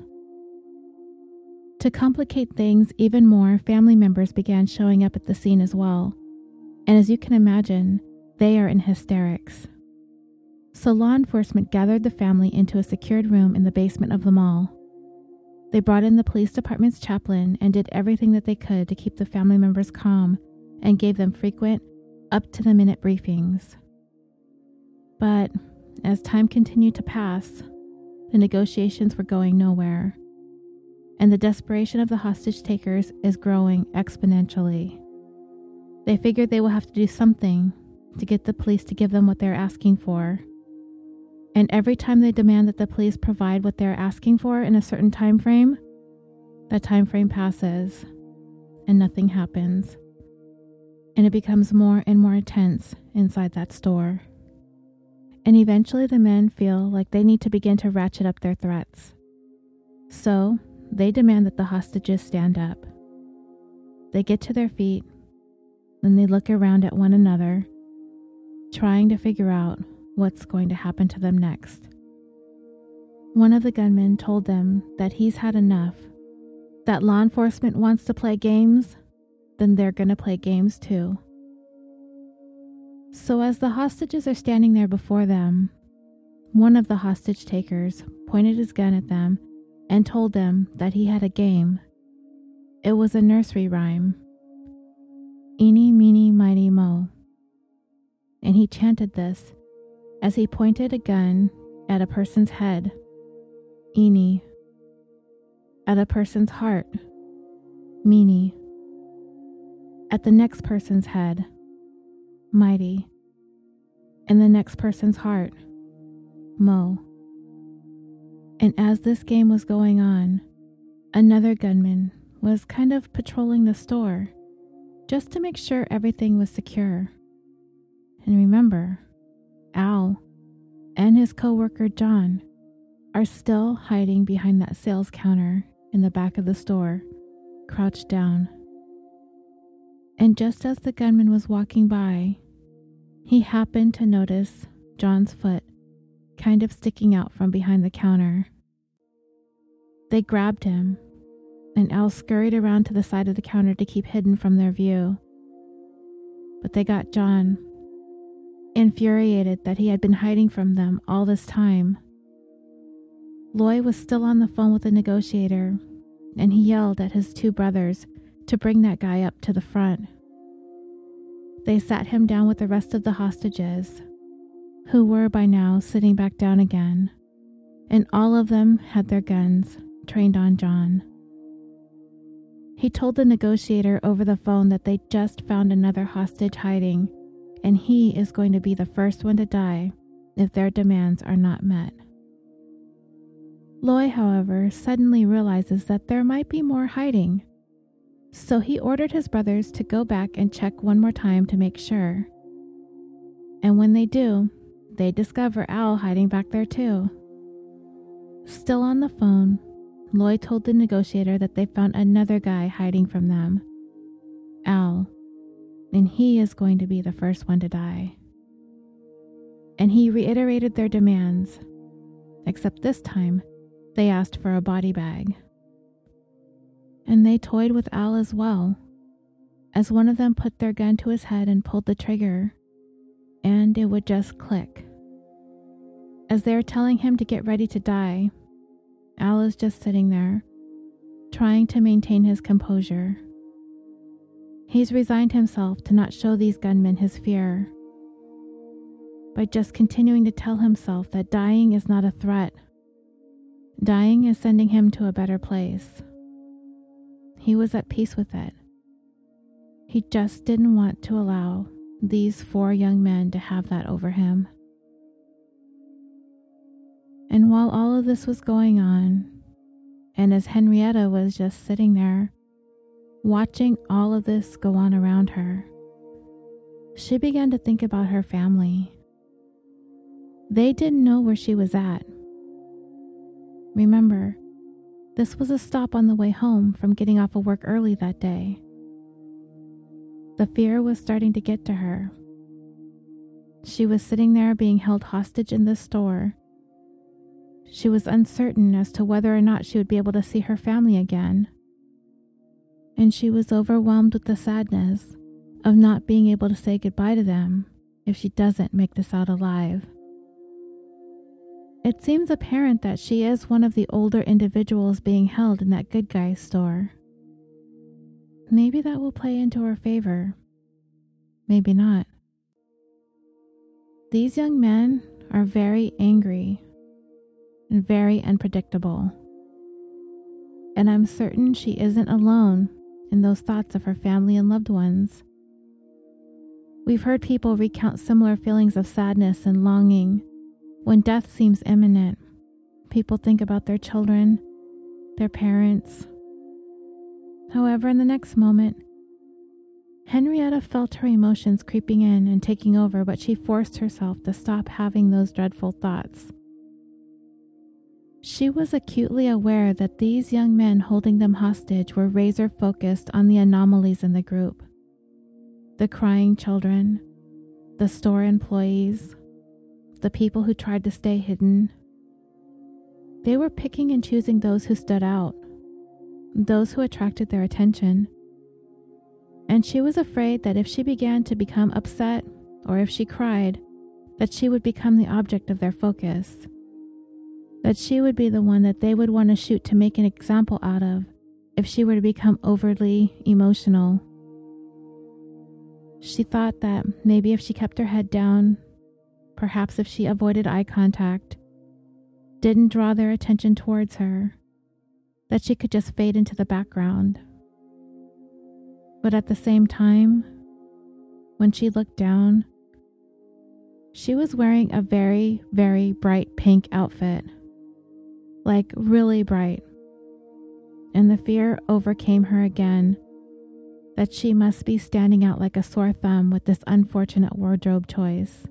To complicate things even more, family members began showing up at the scene as well. And as you can imagine, they are in hysterics. So law enforcement gathered the family into a secured room in the basement of the mall. They brought in the police department's chaplain and did everything that they could to keep the family members calm and gave them frequent, up-to-the-minute briefings. But as time continued to pass, the negotiations were going nowhere, and the desperation of the hostage takers is growing exponentially. They figured they will have to do something to get the police to give them what they're asking for. And every time they demand that the police provide what they're asking for in a certain time frame, that time frame passes and nothing happens. And it becomes more and more intense inside that store. And eventually the men feel like they need to begin to ratchet up their threats. So they demand that the hostages stand up. They get to their feet, then they look around at one another, trying to figure out what's going to happen to them next. One of the gunmen told them that he's had enough, that law enforcement wants to play games, then they're going to play games too. So as the hostages are standing there before them, one of the hostage takers pointed his gun at them and told them that he had a game. It was a nursery rhyme. Eeny, meeny, miny, mo. And he chanted this as he pointed a gun at a person's head. Eeny. At a person's heart. Meeny. At the next person's head. Mighty. And the next person's heart. Mo. And as this game was going on, another gunman was kind of patrolling the store just to make sure everything was secure. And remember, Al and his co-worker John are still hiding behind that sales counter in the back of the store, crouched down. And just as the gunman was walking by, he happened to notice John's foot kind of sticking out from behind the counter. They grabbed him, and Al scurried around to the side of the counter to keep hidden from their view. But they got John, infuriated that he had been hiding from them all this time. Loy was still on the phone with the negotiator, and he yelled at his 2 brothers to bring that guy up to the front. They sat him down with the rest of the hostages, who were by now sitting back down again, and all of them had their guns trained on John. He told the negotiator over the phone that they just found another hostage hiding, and he is going to be the first one to die if their demands are not met. Loy, however, suddenly realizes that there might be more hiding, so he ordered his brothers to go back and check one more time to make sure. And when they do, they discover Al hiding back there too. Still on the phone, Loy told the negotiator that they found another guy hiding from them, and he is going to be the first one to die. And he reiterated their demands, except this time they asked for a body bag. And they toyed with Al as well, as one of them put their gun to his head and pulled the trigger, and it would just click. As they are telling him to get ready to die, Al is just sitting there, trying to maintain his composure. He's resigned himself to not show these gunmen his fear, by just continuing to tell himself that dying is not a threat. Dying is sending him to a better place. He was at peace with it. He just didn't want to allow these 4 young men to have that over him. And while all of this was going on, and as Henrietta was just sitting there, watching all of this go on around her, she began to think about her family. They didn't know where she was at. Remember, this was a stop on the way home from getting off of work early that day. The fear was starting to get to her. She was sitting there being held hostage in this store. She was uncertain as to whether or not she would be able to see her family again. And she was overwhelmed with the sadness of not being able to say goodbye to them if she doesn't make this out alive. It seems apparent that she is one of the older individuals being held in that Good Guys store. Maybe that will play into her favor. Maybe not. These young men are very angry and very unpredictable. And I'm certain she isn't alone in those thoughts of her family and loved ones. We've heard people recount similar feelings of sadness and longing. When death seems imminent, people think about their children, their parents. However, in the next moment, Henrietta felt her emotions creeping in and taking over, but she forced herself to stop having those dreadful thoughts. She was acutely aware that these young men holding them hostage were razor-focused on the anomalies in the group. The crying children, the store employees, the people who tried to stay hidden. They were picking and choosing those who stood out, those who attracted their attention. And she was afraid that if she began to become upset, or if she cried, that she would become the object of their focus. That she would be the one that they would want to shoot to make an example out of if she were to become overly emotional. She thought that maybe if she kept her head down, perhaps if she avoided eye contact, didn't draw their attention towards her, that she could just fade into the background. But at the same time, when she looked down, she was wearing a very, very bright pink outfit. Like really bright. And the fear overcame her again that she must be standing out like a sore thumb with this unfortunate wardrobe choice.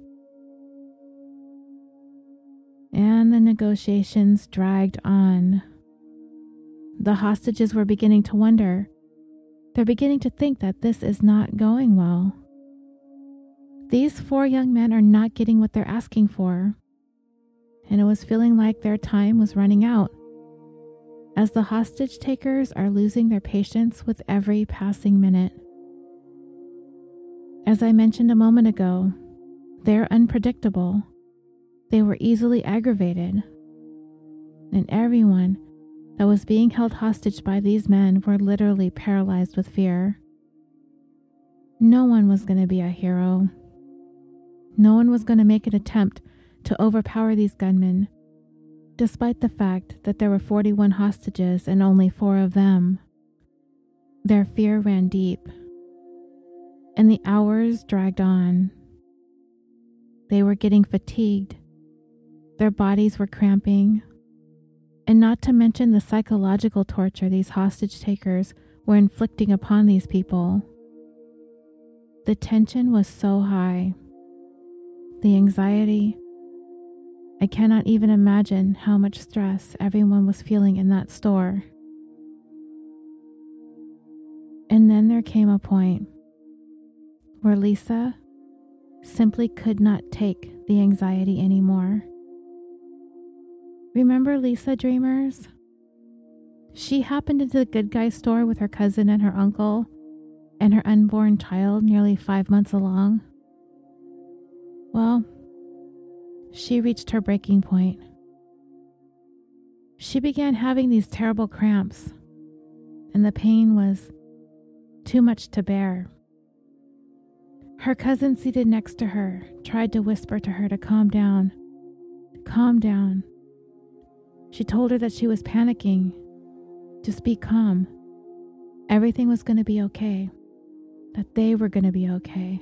And the negotiations dragged on. The hostages were beginning to wonder. They're beginning to think that this is not going well. These 4 young men are not getting what they're asking for. And it was feeling like their time was running out, as the hostage takers are losing their patience with every passing minute. As I mentioned a moment ago, they're unpredictable. They were easily aggravated. And everyone that was being held hostage by these men were literally paralyzed with fear. No one was going to be a hero. No one was going to make an attempt to overpower these gunmen, despite the fact that there were 41 hostages and only 4 of them. Their fear ran deep, and the hours dragged on. They were getting fatigued. Their bodies were cramping, and not to mention the psychological torture these hostage takers were inflicting upon these people. The tension was so high. The anxiety. I cannot even imagine how much stress everyone was feeling in that store. And then there came a point where Lisa simply could not take the anxiety anymore. Remember Lisa, dreamers? She happened into the Good Guy store with her cousin and her uncle and her unborn child nearly 5 months along. Well, she reached her breaking point. She began having these terrible cramps, and the pain was too much to bear. Her cousin seated next to her tried to whisper to her to calm down. Calm down. She told her that she was panicking. Just be calm. Everything was going to be okay. That they were going to be okay.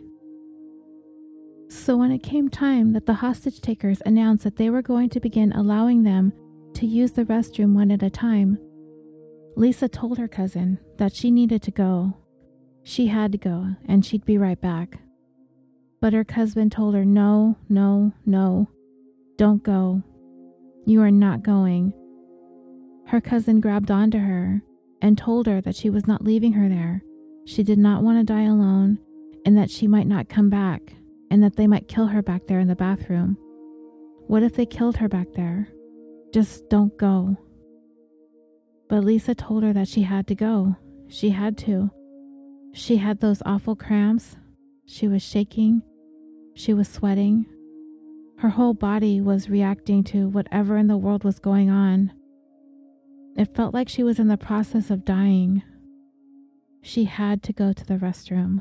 So when it came time that the hostage takers announced that they were going to begin allowing them to use the restroom one at a time, Lisa told her cousin that she needed to go. She had to go, and she'd be right back. But her cousin told her, no, don't go. You are not going. Her cousin grabbed onto her and told her that she was not leaving her there. She did not want to die alone, and that she might not come back, and that they might kill her back there in the bathroom. What if they killed her back there? Just don't go. But Lisa told her that she had to go. She had to. She had those awful cramps. She was shaking. She was sweating. Her whole body was reacting to whatever in the world was going on. It felt like she was in the process of dying. She had to go to the restroom.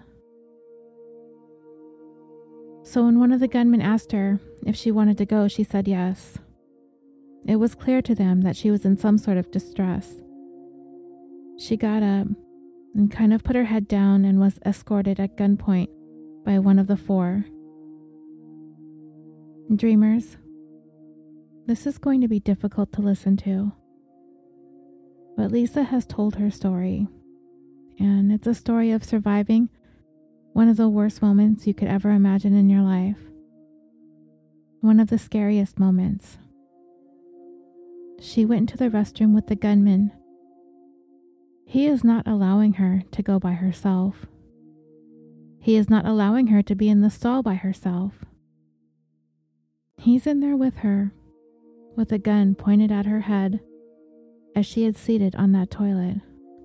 So when one of the gunmen asked her if she wanted to go, she said yes. It was clear to them that she was in some sort of distress. She got up and kind of put her head down and was escorted at gunpoint by one of the four. Dreamers, this is going to be difficult to listen to. But Lisa has told her story, and it's a story of surviving one of the worst moments you could ever imagine in your life. One of the scariest moments. She went into the restroom with the gunman. He is not allowing her to go by herself. He is not allowing her to be in the stall by herself. He's in there with her, with a gun pointed at her head, as she had seated on that toilet.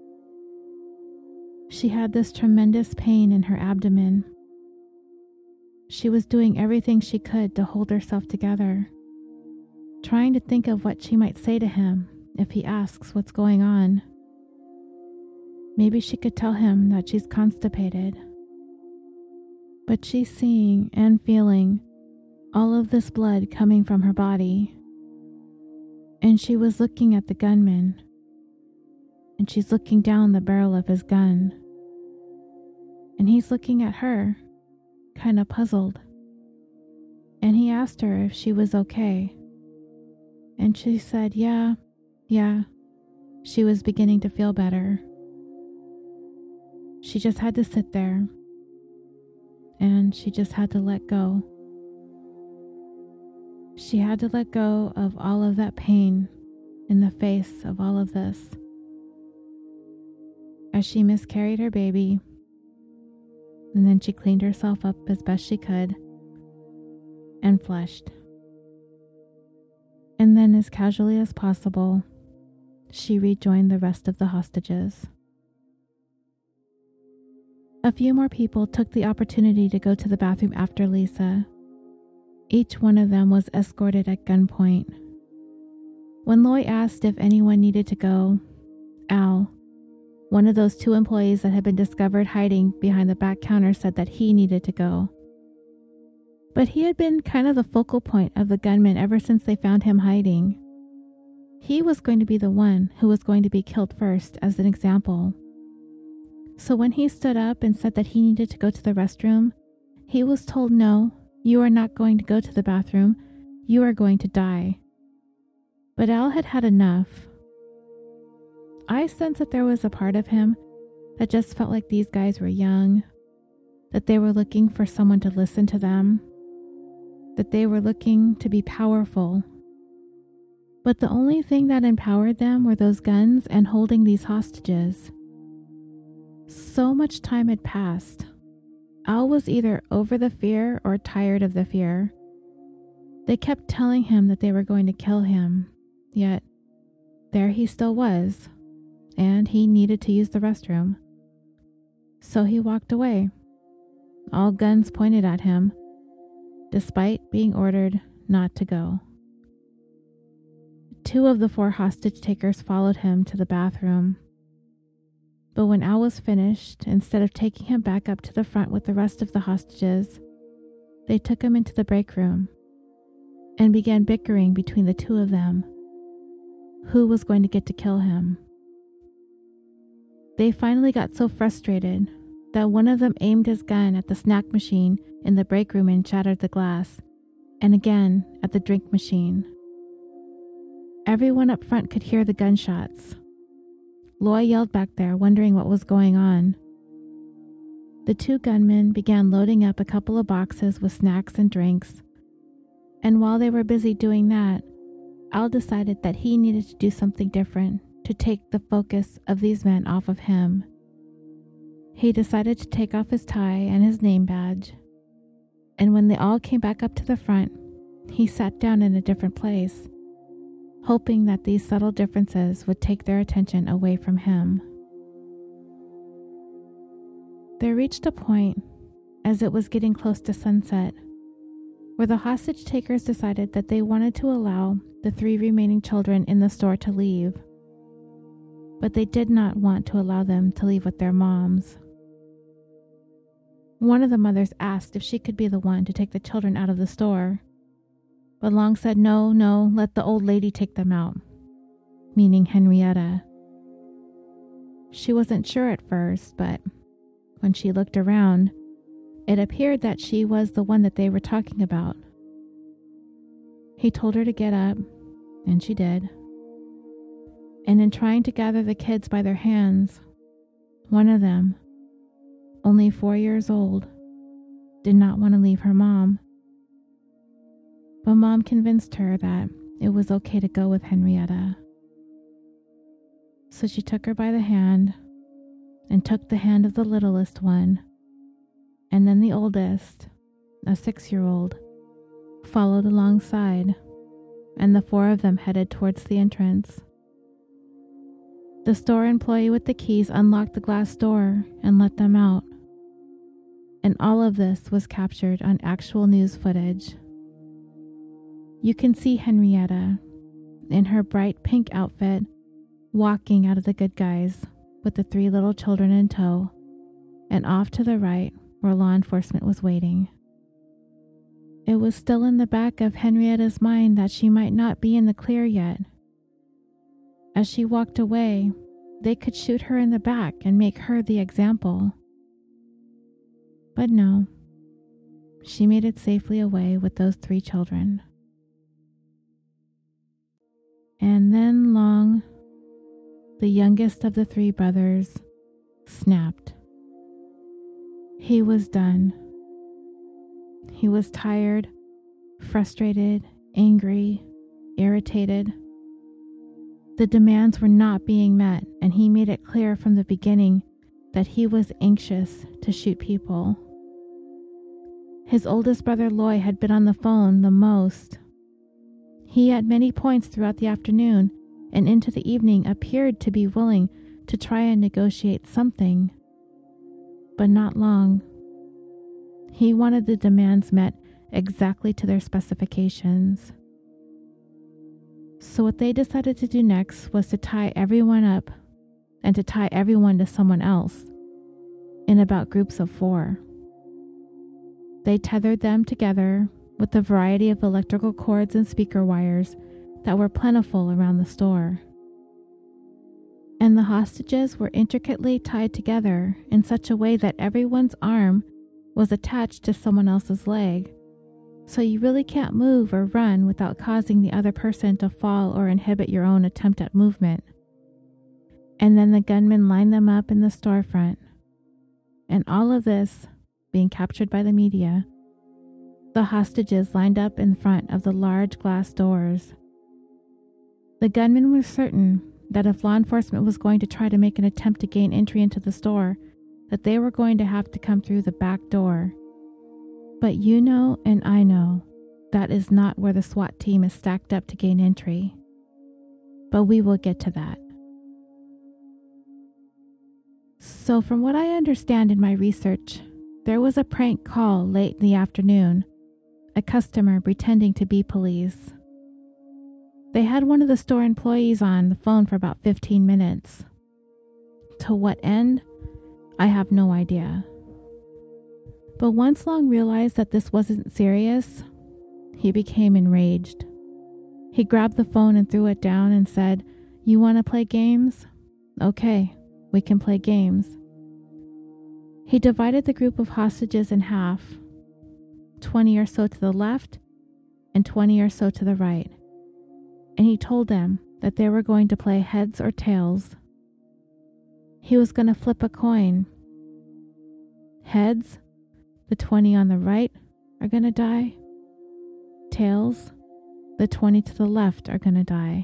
She had this tremendous pain in her abdomen. She was doing everything she could to hold herself together, trying to think of what she might say to him if he asks what's going on. Maybe she could tell him that she's constipated. But she's seeing and feeling all of this blood coming from her body. And she was looking at the gunman. And she's looking down the barrel of his gun. And he's looking at her, kind of puzzled. And he asked her if she was okay. And she said, yeah. She was beginning to feel better. She just had to sit there. And she just had to let go. She had to let go of all of that pain in the face of all of this. As she miscarried her baby, and then she cleaned herself up as best she could and flushed. And then, as casually as possible, she rejoined the rest of the hostages. A few more people took the opportunity to go to the bathroom after Lisa. Each one of them was escorted at gunpoint. When Loy asked if anyone needed to go, Al, one of those 2 employees that had been discovered hiding behind the back counter, said that he needed to go. But he had been kind of the focal point of the gunmen ever since they found him hiding. He was going to be the one who was going to be killed first, as an example. So when he stood up and said that he needed to go to the restroom, he was told, no, you are not going to go to the bathroom. You are going to die. But Al had had enough. I sensed that there was a part of him that just felt like these guys were young, that they were looking for someone to listen to them, that they were looking to be powerful. But the only thing that empowered them were those guns and holding these hostages. So much time had passed. Al was either over the fear or tired of the fear. They kept telling him that they were going to kill him, yet there he still was, and he needed to use the restroom. So he walked away, all guns pointed at him, despite being ordered not to go. 2 of the 4 hostage takers followed him to the bathroom. But when Al was finished, instead of taking him back up to the front with the rest of the hostages, they took him into the break room and began bickering between the 2 of them. Who was going to get to kill him? They finally got so frustrated that one of them aimed his gun at the snack machine in the break room and shattered the glass, and again at the drink machine. Everyone up front could hear the gunshots. Loy yelled back there, wondering what was going on. The 2 gunmen began loading up a couple of boxes with snacks and drinks, and while they were busy doing that, Al decided that he needed to do something different to take the focus of these men off of him. He decided to take off his tie and his name badge, and when they all came back up to the front, he sat down in a different place, hoping that these subtle differences would take their attention away from him. They reached a point, as it was getting close to sunset, where the hostage takers decided that they wanted to allow the 3 remaining children in the store to leave, but they did not want to allow them to leave with their moms. One of the mothers asked if she could be the one to take the children out of the store, but Long said, no, let the old lady take them out, meaning Henrietta. She wasn't sure at first, but when she looked around, it appeared that she was the one that they were talking about. He told her to get up, and she did. And in trying to gather the kids by their hands, one of them, only 4 years old, did not want to leave her mom. But Mom convinced her that it was okay to go with Henrietta. So she took her by the hand and took the hand of the littlest one, and then the oldest, a 6-year-old, followed alongside, and the 4 of them headed towards the entrance. The store employee with the keys unlocked the glass door and let them out. And all of this was captured on actual news footage. You can see Henrietta, in her bright pink outfit, walking out of the good guys with the 3 little children in tow, and off to the right where law enforcement was waiting. It was still in the back of Henrietta's mind that she might not be in the clear yet. As she walked away, they could shoot her in the back and make her the example. But no, she made it safely away with those 3 children. And then Long, the youngest of the 3 brothers, snapped. He was done. He was tired, frustrated, angry, irritated. The demands were not being met, and he made it clear from the beginning that he was anxious to shoot people. His oldest brother Loy had been on the phone the most. He at many points throughout the afternoon and into the evening appeared to be willing to try and negotiate something, but not long. He wanted the demands met exactly to their specifications. So what they decided to do next was to tie everyone up and to tie everyone to someone else in about groups of 4. They tethered them together with a variety of electrical cords and speaker wires that were plentiful around the store. And the hostages were intricately tied together in such a way that everyone's arm was attached to someone else's leg, so you really can't move or run without causing the other person to fall or inhibit your own attempt at movement. And then the gunmen lined them up in the storefront. And all of this being captured by the media, the hostages lined up in front of the large glass doors. The gunmen were certain that if law enforcement was going to try to make an attempt to gain entry into the store, that they were going to have to come through the back door. But you know and I know that is not where the SWAT team is stacked up to gain entry. But we will get to that. So from what I understand in my research, there was a prank call late in the afternoon, a customer pretending to be police. They had one of the store employees on the phone for about 15 minutes. To what end? I have no idea. But once Long realized that this wasn't serious, he became enraged. He grabbed the phone and threw it down and said, "You want to play games? Okay, we can play games." He divided the group of hostages in half, 20 or so to the left and 20 or so to the right, and he told them that they were going to play heads or tails. He was going to flip a coin. Heads, the 20 on the right are going to die. Tails, the 20 to the left are going to die.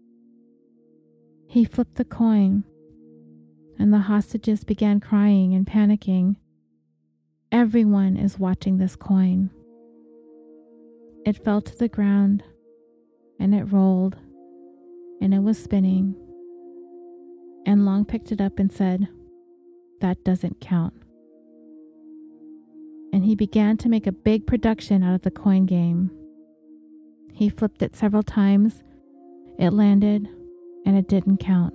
He flipped the coin, and the hostages began crying and panicking. Everyone is watching this coin. It fell to the ground, and it rolled, and it was spinning. And Long picked it up and said, "That doesn't count." And he began to make a big production out of the coin game. He flipped it several times, it landed, and it didn't count.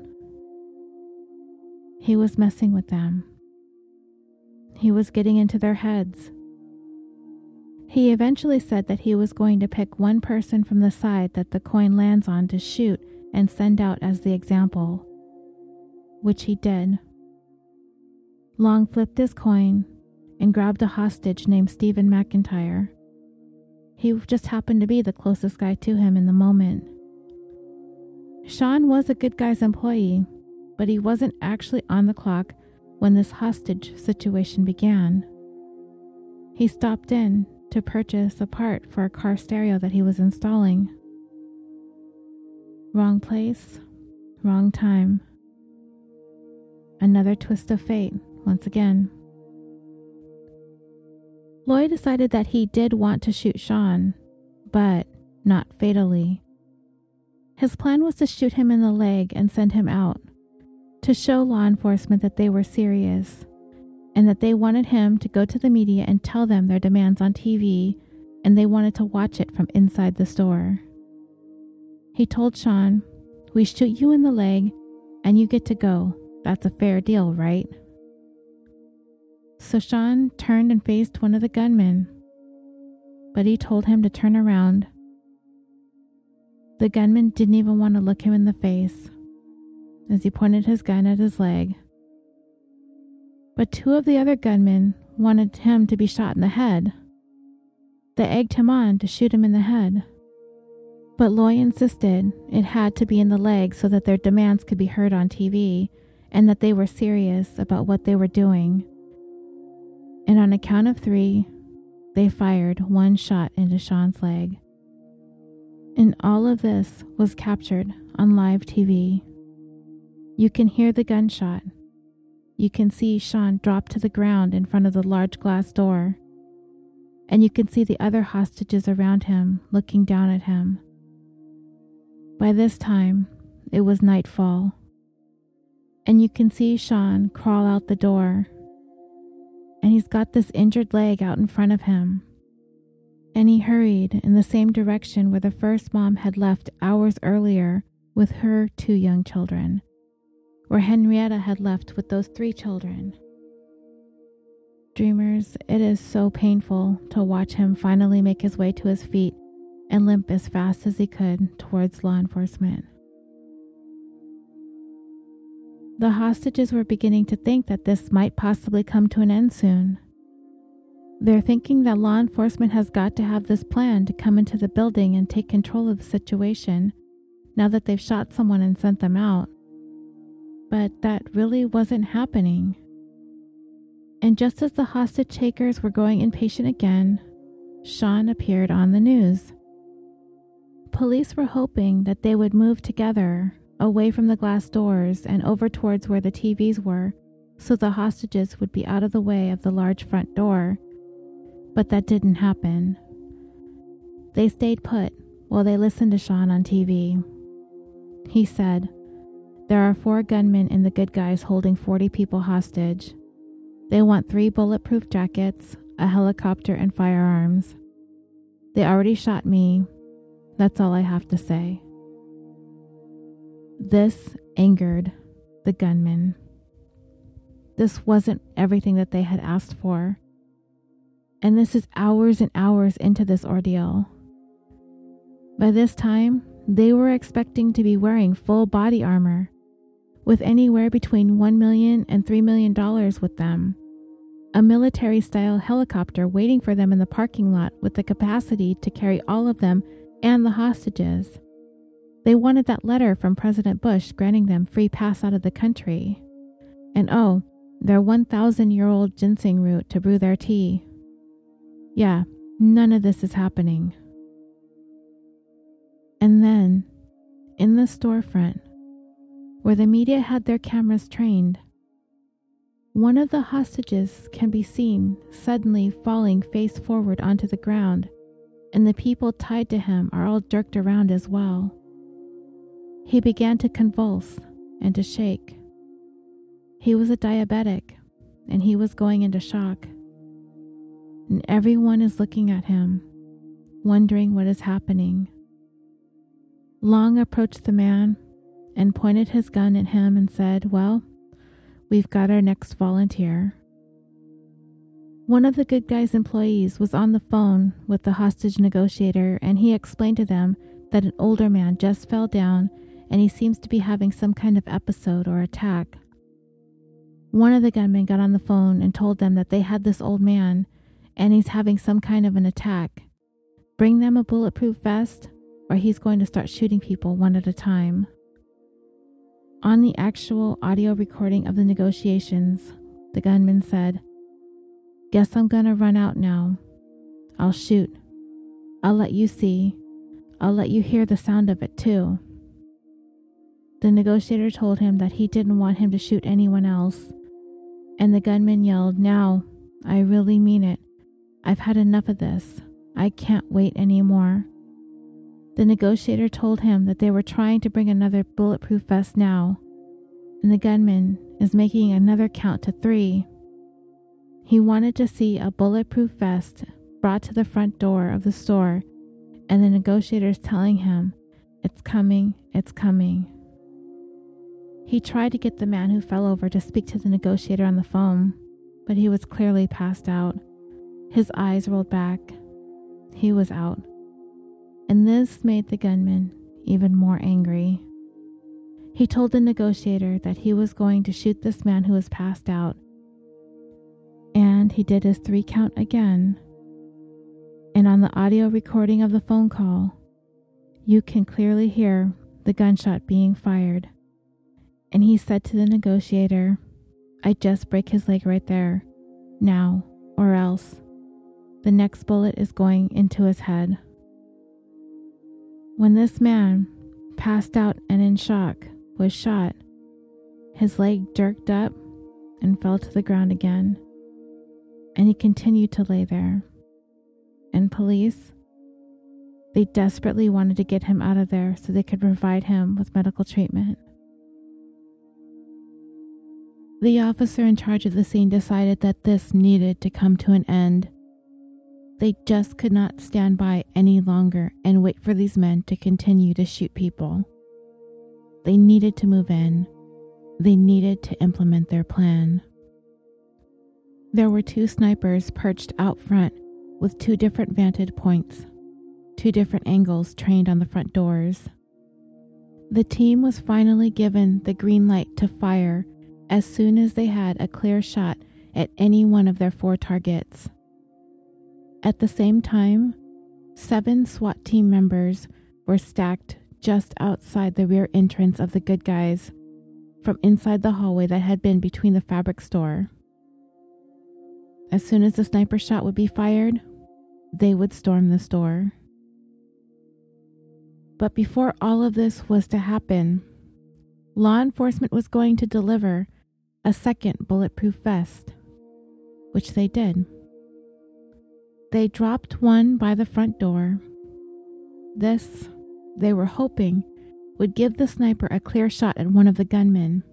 He was messing with them. He was getting into their heads. He eventually said that he was going to pick one person from the side that the coin lands on to shoot and send out as the example, which he did. Long flipped his coin and grabbed a hostage named Stephen McIntyre. He just happened to be the closest guy to him in the moment. Sean was a Good Guy's employee, but he wasn't actually on the clock when this hostage situation began. He stopped in to purchase a part for a car stereo that he was installing. Wrong place, wrong time. Another twist of fate, once again. Lloyd decided that he did want to shoot Sean, but not fatally. His plan was to shoot him in the leg and send him out, to show law enforcement that they were serious, and that they wanted him to go to the media and tell them their demands on TV, and they wanted to watch it from inside the store. He told Sean, "We shoot you in the leg, and you get to go. That's a fair deal, right?" So Sean turned and faced one of the gunmen, but he told him to turn around. The gunman didn't even want to look him in the face as he pointed his gun at his leg. But two of the other gunmen wanted him to be shot in the head. They egged him on to shoot him in the head. But Loy insisted it had to be in the leg so that their demands could be heard on TV and that they were serious about what they were doing. And on a count of 3, they fired one shot into Sean's leg. And all of this was captured on live TV. You can hear the gunshot. You can see Sean drop to the ground in front of the large glass door. And you can see the other hostages around him looking down at him. By this time, it was nightfall. And you can see Sean crawl out the door. And he's got this injured leg out in front of him. And he hurried in the same direction where the first mom had left hours earlier with her 2 young children, where Henrietta had left with those 3 children. Dreamers, it is so painful to watch him finally make his way to his feet and limp as fast as he could towards law enforcement. The hostages were beginning to think that this might possibly come to an end soon. They're thinking that law enforcement has got to have this plan to come into the building and take control of the situation now that they've shot someone and sent them out. But that really wasn't happening. And just as the hostage takers were growing impatient again, Sean appeared on the news. Police were hoping that they would move together away from the glass doors and over towards where the TVs were so the hostages would be out of the way of the large front door, but that didn't happen. They stayed put while they listened to Sean on TV. He said, "There are 4 gunmen in the Good Guys holding 40 people hostage. They want 3 bulletproof jackets, a helicopter, and firearms. They already shot me. That's all I have to say." This angered the gunmen. This wasn't everything that they had asked for. And this is hours and hours into this ordeal. By this time, they were expecting to be wearing full body armor, with anywhere between $1 million and $3 million with them. A military-style helicopter waiting for them in the parking lot with the capacity to carry all of them and the hostages. They wanted that letter from President Bush granting them free pass out of the country. And their 1,000-year-old ginseng root to brew their tea. Yeah, none of this is happening. And then, in the storefront, where the media had their cameras trained, one of the hostages can be seen suddenly falling face forward onto the ground, and the people tied to him are all jerked around as well. He began to convulse and to shake. He was a diabetic, and he was going into shock. And everyone is looking at him, wondering what is happening. Long approached the man and pointed his gun at him and said, "Well, we've got our next volunteer." One of the Good Guys employees was on the phone with the hostage negotiator, and he explained to them that an older man just fell down and he seems to be having some kind of episode or attack. One of the gunmen got on the phone and told them that they had this old man and he's having some kind of an attack. Bring them a bulletproof vest or he's going to start shooting people one at a time. On the actual audio recording of the negotiations, the gunman said, "Guess I'm gonna run out now. I'll shoot. I'll let you see. I'll let you hear the sound of it too." The negotiator told him that he didn't want him to shoot anyone else, and the gunman yelled, "Now, I really mean it. I've had enough of this. I can't wait anymore." The negotiator told him that they were trying to bring another bulletproof vest now, and the gunman is making another count to 3. He wanted to see a bulletproof vest brought to the front door of the store, and the negotiator's telling him, "It's coming, it's coming." He tried to get the man who fell over to speak to the negotiator on the phone, but he was clearly passed out. His eyes rolled back. He was out. And this made the gunman even more angry. He told the negotiator that he was going to shoot this man who was passed out. And he did his 3 count again. And on the audio recording of the phone call, you can clearly hear the gunshot being fired. And he said to the negotiator, "I just break his leg right there, now, or else. The next bullet is going into his head." When this man, passed out and in shock, was shot, his leg jerked up and fell to the ground again, and he continued to lay there. And police, they desperately wanted to get him out of there so they could provide him with medical treatment. The officer in charge of the scene decided that this needed to come to an end. They just could not stand by any longer and wait for these men to continue to shoot people. They needed to move in. They needed to implement their plan. There were 2 snipers perched out front with 2 different vantage points, 2 different angles trained on the front doors. The team was finally given the green light to fire as soon as they had a clear shot at any one of their 4 targets. At the same time, 7 SWAT team members were stacked just outside the rear entrance of the Good Guys from inside the hallway that had been between the fabric store. As soon as the sniper shot would be fired, they would storm the store. But before all of this was to happen, law enforcement was going to deliver a second bulletproof vest, which they did. They dropped one by the front door. This, they were hoping, would give the sniper a clear shot at one of the gunmen.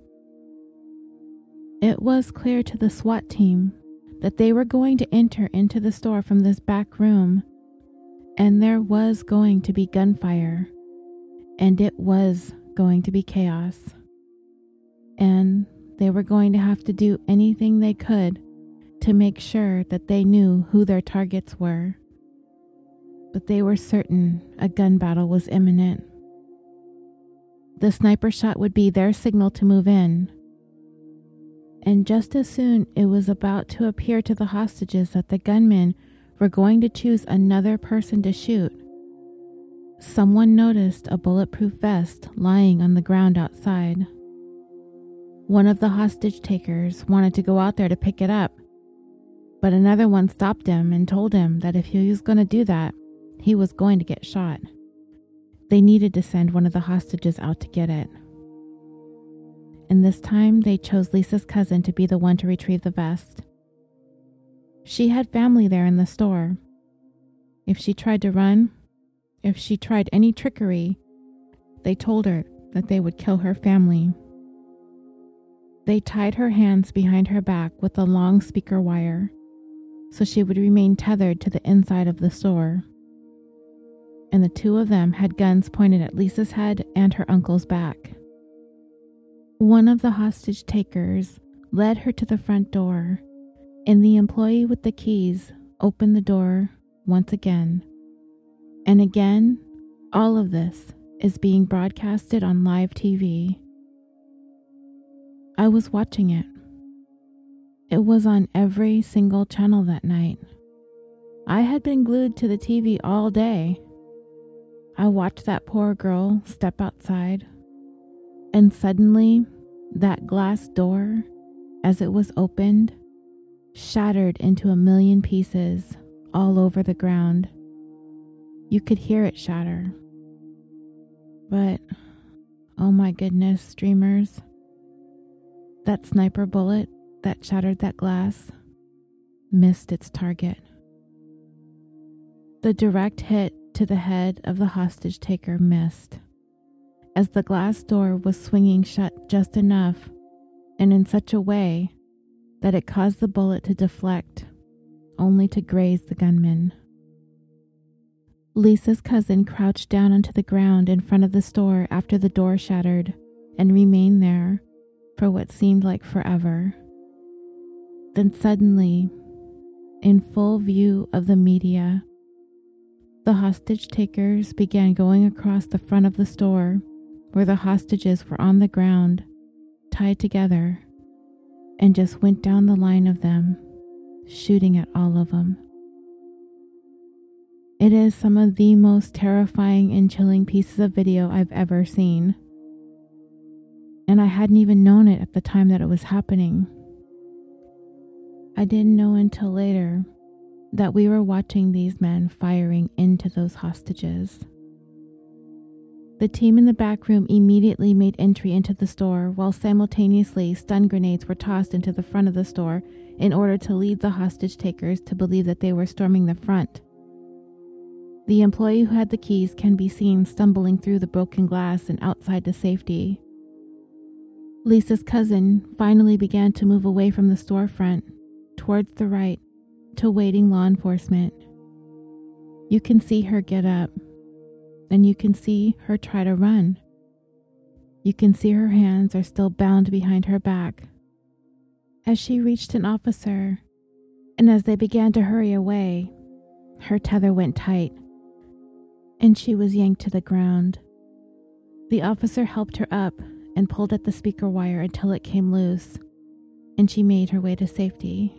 It was clear to the SWAT team that they were going to enter into the store from this back room, and there was going to be gunfire, and it was going to be chaos. And they were going to have to do anything they could to make sure that they knew who their targets were. But they were certain a gun battle was imminent. The sniper shot would be their signal to move in. And just as soon it was about to appear to the hostages that the gunmen were going to choose another person to shoot, someone noticed a bulletproof vest lying on the ground outside. One of the hostage takers wanted to go out there to pick it up, but another one stopped him and told him that if he was going to do that, he was going to get shot. They needed to send one of the hostages out to get it. And this time they chose Lisa's cousin to be the one to retrieve the vest. She had family there in the store. If she tried to run, if she tried any trickery, they told her that they would kill her family. They tied her hands behind her back with a long speaker wire, so she would remain tethered to the inside of the store. And the two of them had guns pointed at Lisa's head and her uncle's back. One of the hostage takers led her to the front door, and the employee with the keys opened the door once again. And again, all of this is being broadcasted on live TV. I was watching it. It was on every single channel that night. I had been glued to the TV all day. I watched that poor girl step outside, and suddenly that glass door, as it was opened, shattered into a million pieces all over the ground. You could hear it shatter. But, oh my goodness, dreamers, that sniper bullet that shattered that glass missed its target. The direct hit to the head of the hostage taker missed, as the glass door was swinging shut just enough and in such a way that it caused the bullet to deflect, only to graze the gunman. Lisa's cousin crouched down onto the ground in front of the store after the door shattered and remained there for what seemed like forever. Then suddenly, in full view of the media, the hostage takers began going across the front of the store where the hostages were on the ground, tied together, and just went down the line of them, shooting at all of them. It is some of the most terrifying and chilling pieces of video I've ever seen. And I hadn't even known it at the time that it was happening. I didn't know until later that we were watching these men firing into those hostages. The team in the back room immediately made entry into the store, while simultaneously stun grenades were tossed into the front of the store in order to lead the hostage takers to believe that they were storming the front. The employee who had the keys can be seen stumbling through the broken glass and outside to safety. Lisa's cousin finally began to move away from the storefront, towards the right, to waiting law enforcement. You can see her get up, and you can see her try to run. You can see her hands are still bound behind her back. As she reached an officer, and as they began to hurry away, her tether went tight, and she was yanked to the ground. The officer helped her up and pulled at the speaker wire until it came loose, and she made her way to safety.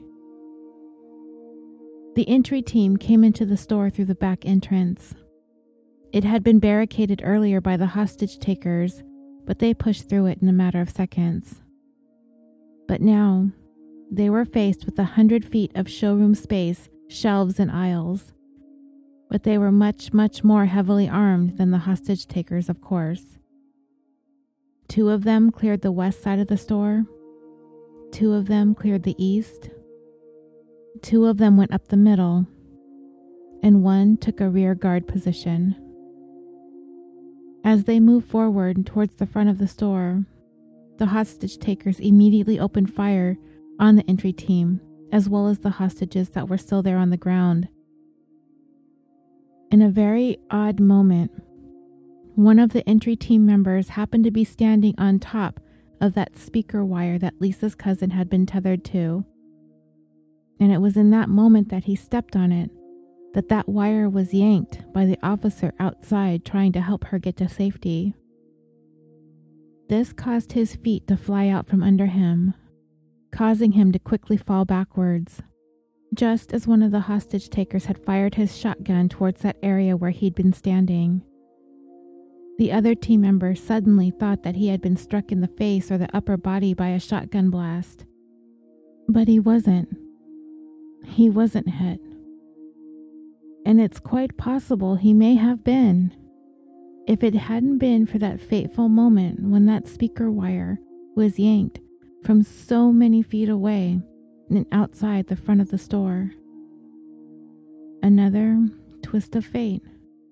The entry team came into the store through the back entrance. It had been barricaded earlier by the hostage takers, but they pushed through it in a matter of seconds. But now, they were faced with 100 feet of showroom space, shelves, and aisles. But they were much, much more heavily armed than the hostage takers, of course. 2 of them cleared the west side of the store. 2 of them cleared the east, 2 of them went up the middle, and 1 took a rear guard position. As they moved forward towards the front of the store, the hostage takers immediately opened fire on the entry team, as well as the hostages that were still there on the ground. In a very odd moment, one of the entry team members happened to be standing on top of that speaker wire that Lisa's cousin had been tethered to. And it was in that moment that he stepped on it that wire was yanked by the officer outside trying to help her get to safety. This caused his feet to fly out from under him, causing him to quickly fall backwards, just as one of the hostage takers had fired his shotgun towards that area where he'd been standing. The other team member suddenly thought that he had been struck in the face or the upper body by a shotgun blast. But he wasn't. He wasn't hit. And it's quite possible he may have been, if it hadn't been for that fateful moment when that speaker wire was yanked from so many feet away and outside the front of the store. Another twist of fate.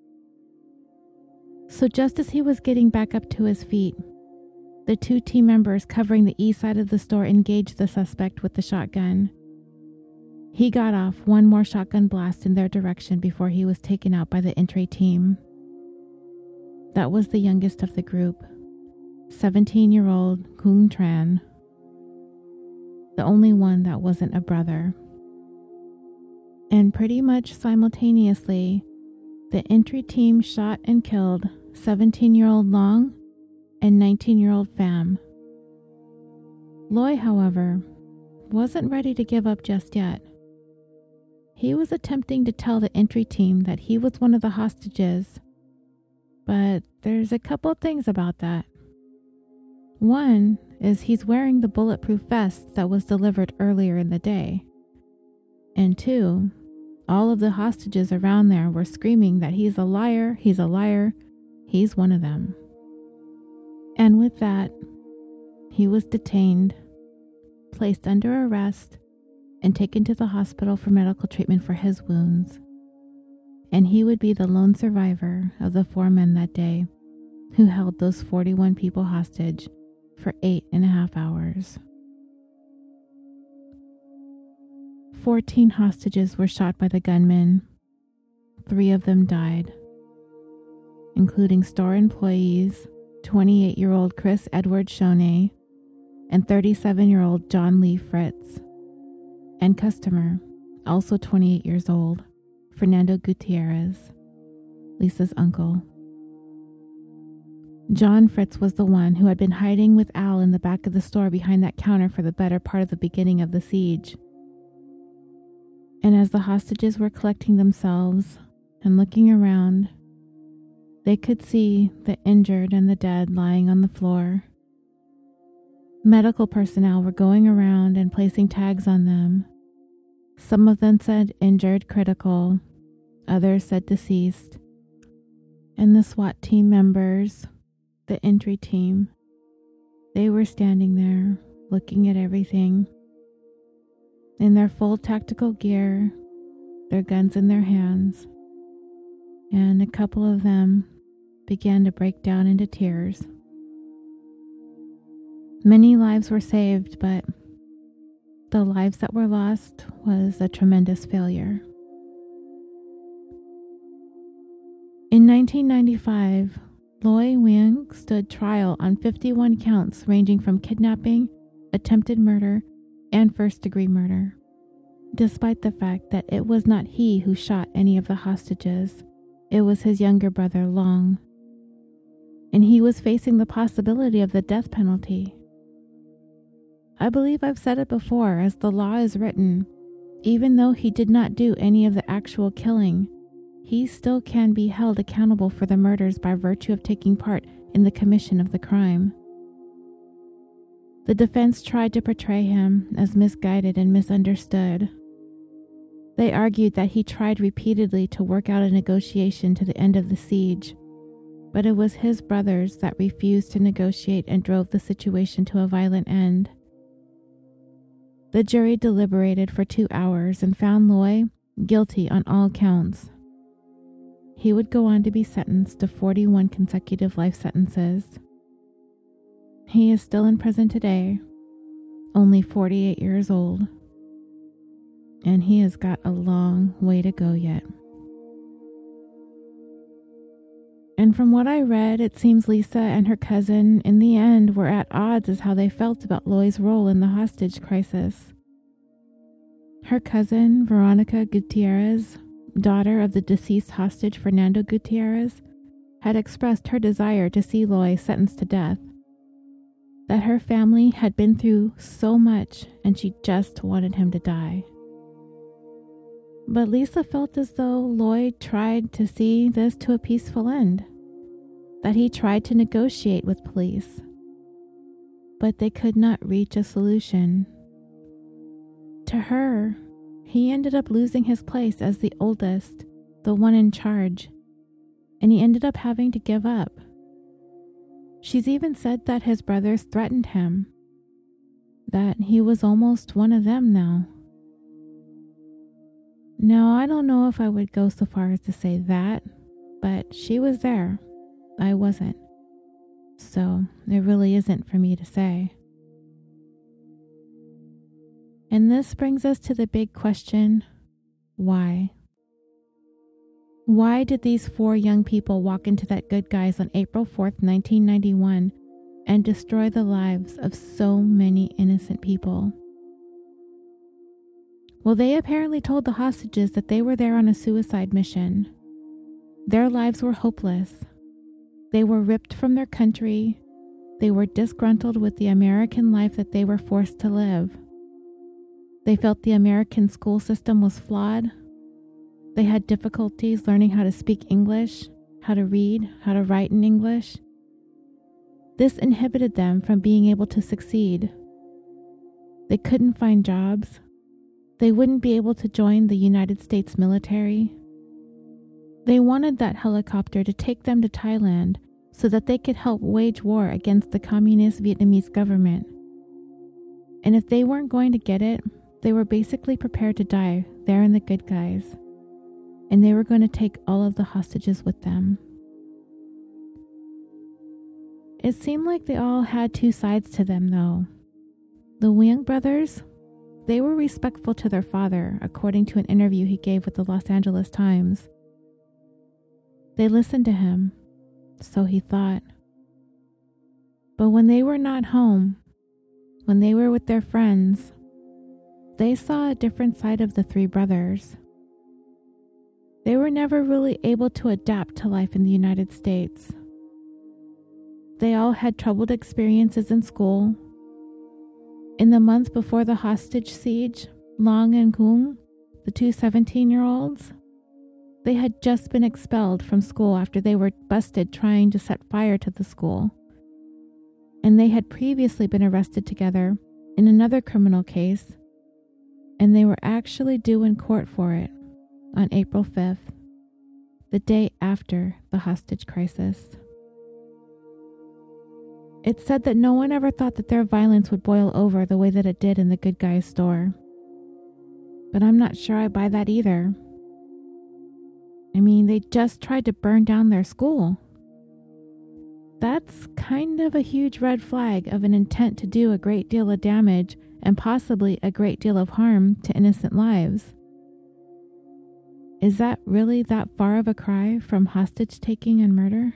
So just as he was getting back up to his feet, the 2 team members covering the east side of the store engaged the suspect with the shotgun. He got off 1 more shotgun blast in their direction before he was taken out by the entry team. That was the youngest of the group, 17-year-old Kung Tran, the only one that wasn't a brother. And pretty much simultaneously, the entry team shot and killed 17-year-old Long and 19-year-old Pham. Loy, however, wasn't ready to give up just yet. He was attempting to tell the entry team that he was one of the hostages, but there's a couple things about that. One is he's wearing the bulletproof vest that was delivered earlier in the day. And 2, all of the hostages around there were screaming that he's a liar, he's one of them. And with that, he was detained, placed under arrest, and taken to the hospital for medical treatment for his wounds. And he would be the lone survivor of the 4 men that day who held those 41 people hostage for 8.5 hours. 14 hostages were shot by the gunmen. 3 of them died, including store employees 28-year-old Chris Edward Shoney and 37-year-old John Lee Fritz, and customer, also 28 years old, Fernando Gutierrez, Lisa's uncle. John Fritz was the one who had been hiding with Al in the back of the store behind that counter for the better part of the beginning of the siege. And as the hostages were collecting themselves and looking around, they could see the injured and the dead lying on the floor. Medical personnel were going around and placing tags on them. Some of them said injured critical, others said deceased. And the SWAT team members, the entry team, they were standing there looking at everything. In their full tactical gear, their guns in their hands, and a couple of them began to break down into tears. Many lives were saved, but the lives that were lost was a tremendous failure. In 1995, Loy Nguyen stood trial on 51 counts ranging from kidnapping, attempted murder, and first-degree murder, despite the fact that it was not he who shot any of the hostages. It was his younger brother, Long. And he was facing the possibility of the death penalty. I believe I've said it before, as the law is written, even though he did not do any of the actual killing, he still can be held accountable for the murders by virtue of taking part in the commission of the crime. The defense tried to portray him as misguided and misunderstood. They argued that he tried repeatedly to work out a negotiation to the end of the siege, but it was his brothers that refused to negotiate and drove the situation to a violent end. The jury deliberated for 2 hours and found Loy guilty on all counts. He would go on to be sentenced to 41 consecutive life sentences. He is still in prison today, only 48 years old, and he has got a long way to go yet. And from what I read, it seems Lisa and her cousin in the end were at odds as how they felt about Loy's role in the hostage crisis. Her cousin, Veronica Gutierrez, daughter of the deceased hostage Fernando Gutierrez, had expressed her desire to see Loy sentenced to death, that her family had been through so much and she just wanted him to die. But Lisa felt as though Lloyd tried to see this to a peaceful end, that he tried to negotiate with police, but they could not reach a solution. To her, he ended up losing his place as the oldest, the one in charge, and he ended up having to give up. She's even said that his brothers threatened him, that he was almost one of them now. Now, I don't know if I would go so far as to say that, but she was there. I wasn't. So it really isn't for me to say. And this brings us to the big question, why? Why did these 4 young people walk into that Good Guys on April 4th, 1991 and destroy the lives of so many innocent people? Well, they apparently told the hostages that they were there on a suicide mission. Their lives were hopeless. They were ripped from their country. They were disgruntled with the American life that they were forced to live. They felt the American school system was flawed. They had difficulties learning how to speak English, how to read, how to write in English. This inhibited them from being able to succeed. They couldn't find jobs. They wouldn't be able to join the United States military. They wanted that helicopter to take them to Thailand so that they could help wage war against the communist Vietnamese government. And if they weren't going to get it, they were basically prepared to die there in the Good Guys. And they were going to take all of the hostages with them. It seemed like they all had 2 sides to them, though. The Nguyen brothers, they were respectful to their father, according to an interview he gave with the Los Angeles Times. They listened to him, so he thought. But when they were not home, when they were with their friends, they saw a different side of the 3 brothers. They were never really able to adapt to life in the United States. They all had troubled experiences in school. In the month before the hostage siege, Long and Kung, the 2 17-year-olds, they had just been expelled from school after they were busted trying to set fire to the school. And they had previously been arrested together in another criminal case, and they were actually due in court for it on April 5th, the day after the hostage crisis. It's said that no one ever thought that their violence would boil over the way that it did in the Good Guys store. But I'm not sure I buy that either. I mean, they just tried to burn down their school. That's kind of a huge red flag of an intent to do a great deal of damage and possibly a great deal of harm to innocent lives. Is that really that far of a cry from hostage taking and murder?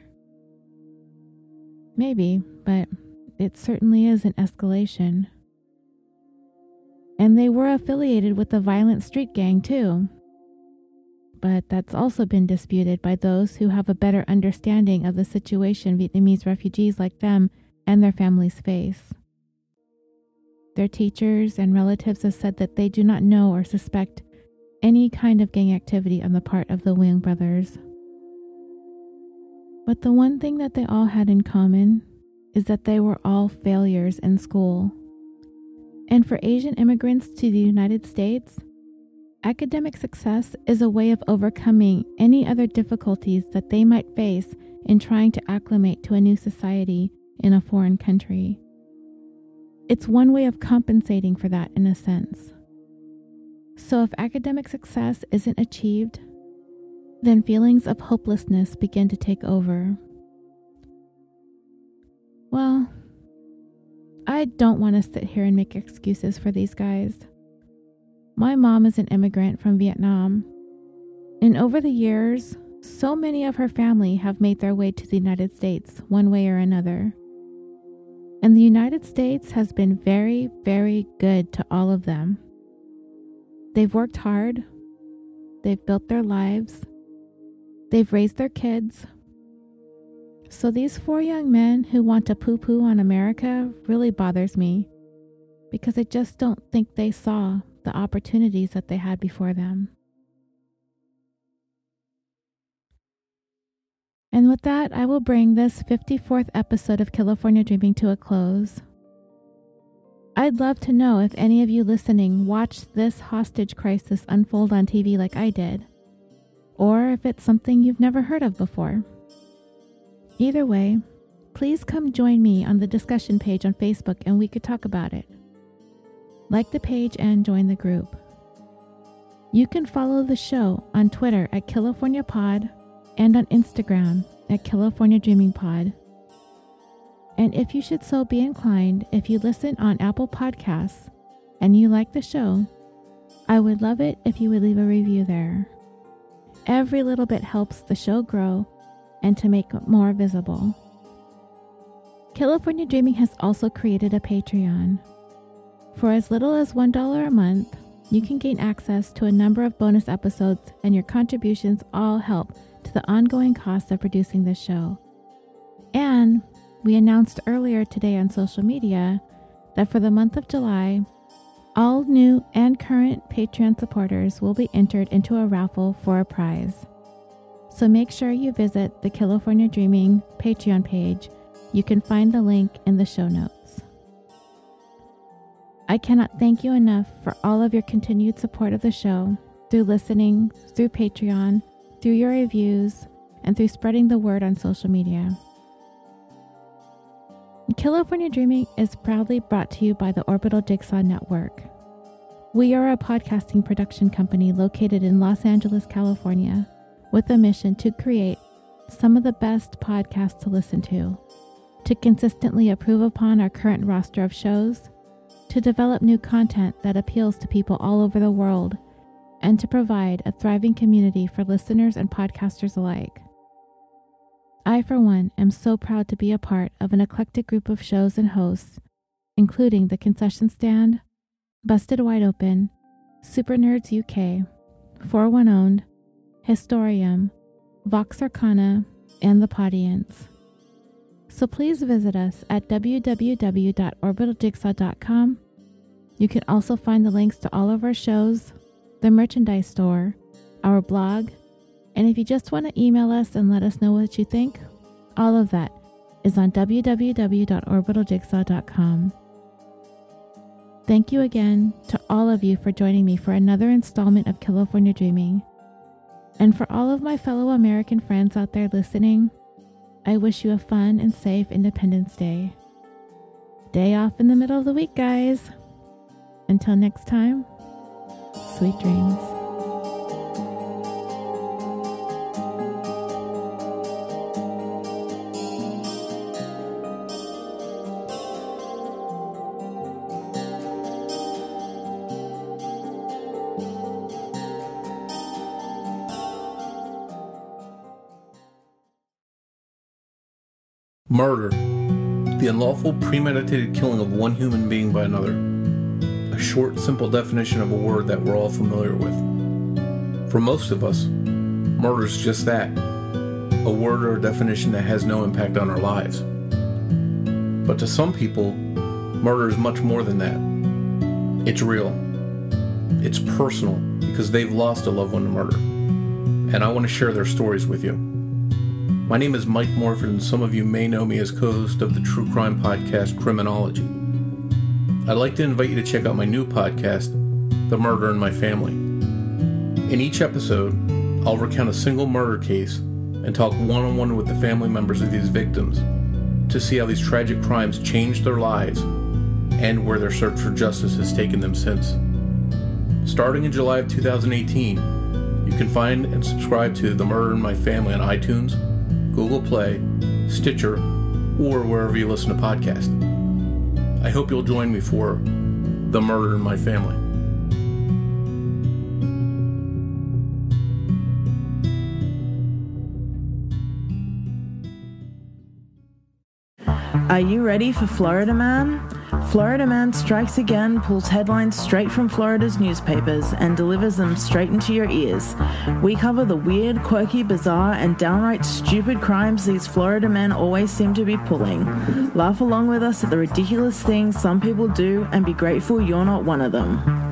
Maybe, but it certainly is an escalation. And they were affiliated with the violent street gang too. But that's also been disputed by those who have a better understanding of the situation Vietnamese refugees like them and their families face. Their teachers and relatives have said that they do not know or suspect any kind of gang activity on the part of the Nguyen brothers. But the one thing that they all had in common is that they were all failures in school. And for Asian immigrants to the United States, academic success is a way of overcoming any other difficulties that they might face in trying to acclimate to a new society in a foreign country. It's one way of compensating for that in a sense. So if academic success isn't achieved, then feelings of hopelessness begin to take over. Well, I don't want to sit here and make excuses for these guys. My mom is an immigrant from Vietnam, and over the years, so many of her family have made their way to the United States one way or another. And the United States has been very, very good to all of them. They've worked hard, they've built their lives, they've raised their kids. So these 4 young men who want to poo-poo on America really bothers me, because I just don't think they saw the opportunities that they had before them. And with that, I will bring this 54th episode of California Dreaming to a close. I'd love to know if any of you listening watched this hostage crisis unfold on TV like I did, or if it's something you've never heard of before. Either way, please come join me on the discussion page on Facebook and we could talk about it. Like the page and join the group. You can follow the show on Twitter at CaliforniaPod and on Instagram at California Dreaming Pod. And if you should so be inclined, if you listen on Apple Podcasts and you like the show, I would love it if you would leave a review there. Every little bit helps the show grow and to make it more visible. California Dreaming has also created a Patreon. For as little as $1 a month, you can gain access to a number of bonus episodes, and your contributions all help to the ongoing costs of producing this show. And we announced earlier today on social media that for the month of July, all new and current Patreon supporters will be entered into a raffle for a prize. So make sure you visit the California Dreaming Patreon page. You can find the link in the show notes. I cannot thank you enough for all of your continued support of the show, through listening, through Patreon, through your reviews, and through spreading the word on social media. California Dreaming is proudly brought to you by the Orbital Jigsaw Network. We are a podcasting production company located in Los Angeles, California, with a mission to create some of the best podcasts to listen to consistently improve upon our current roster of shows, to develop new content that appeals to people all over the world, and to provide a thriving community for listeners and podcasters alike. I, for one, am so proud to be a part of an eclectic group of shows and hosts, including The Concession Stand, Busted Wide Open, Super Nerds UK, 41 Owned, Historium, Vox Arcana, and The Podience. So please visit us at www.orbitaljigsaw.com. You can also find the links to all of our shows, the merchandise store, our blog, and if you just want to email us and let us know what you think, all of that is on www.orbitaljigsaw.com. Thank you again to all of you for joining me for another installment of California Dreaming. And for all of my fellow American friends out there listening, I wish you a fun and safe Independence Day. Day off in the middle of the week, guys. Until next time, sweet dreams. Murder, the unlawful, premeditated killing of one human being by another. A short, simple definition of a word that we're all familiar with. For most of us, murder is just that, a word or a definition that has no impact on our lives. But to some people, murder is much more than that. It's real. It's personal, because they've lost a loved one to murder. And I want to share their stories with you. My name is Mike Morford, and some of you may know me as co-host of the true crime podcast, Criminology. I'd like to invite you to check out my new podcast, The Murder in My Family. In each episode, I'll recount a single murder case and talk one-on-one with the family members of these victims to see how these tragic crimes changed their lives and where their search for justice has taken them since. Starting in July of 2018, you can find and subscribe to The Murder in My Family on iTunes, Google Play, Stitcher, or wherever you listen to podcasts. I hope you'll join me for The Murder in My Family. Are you ready for Florida Man? Florida Man Strikes Again pulls headlines straight from Florida's newspapers and delivers them straight into your ears. We cover the weird, quirky, bizarre, and downright stupid crimes these Florida men always seem to be pulling. Laugh along with us at the ridiculous things some people do and be grateful you're not one of them.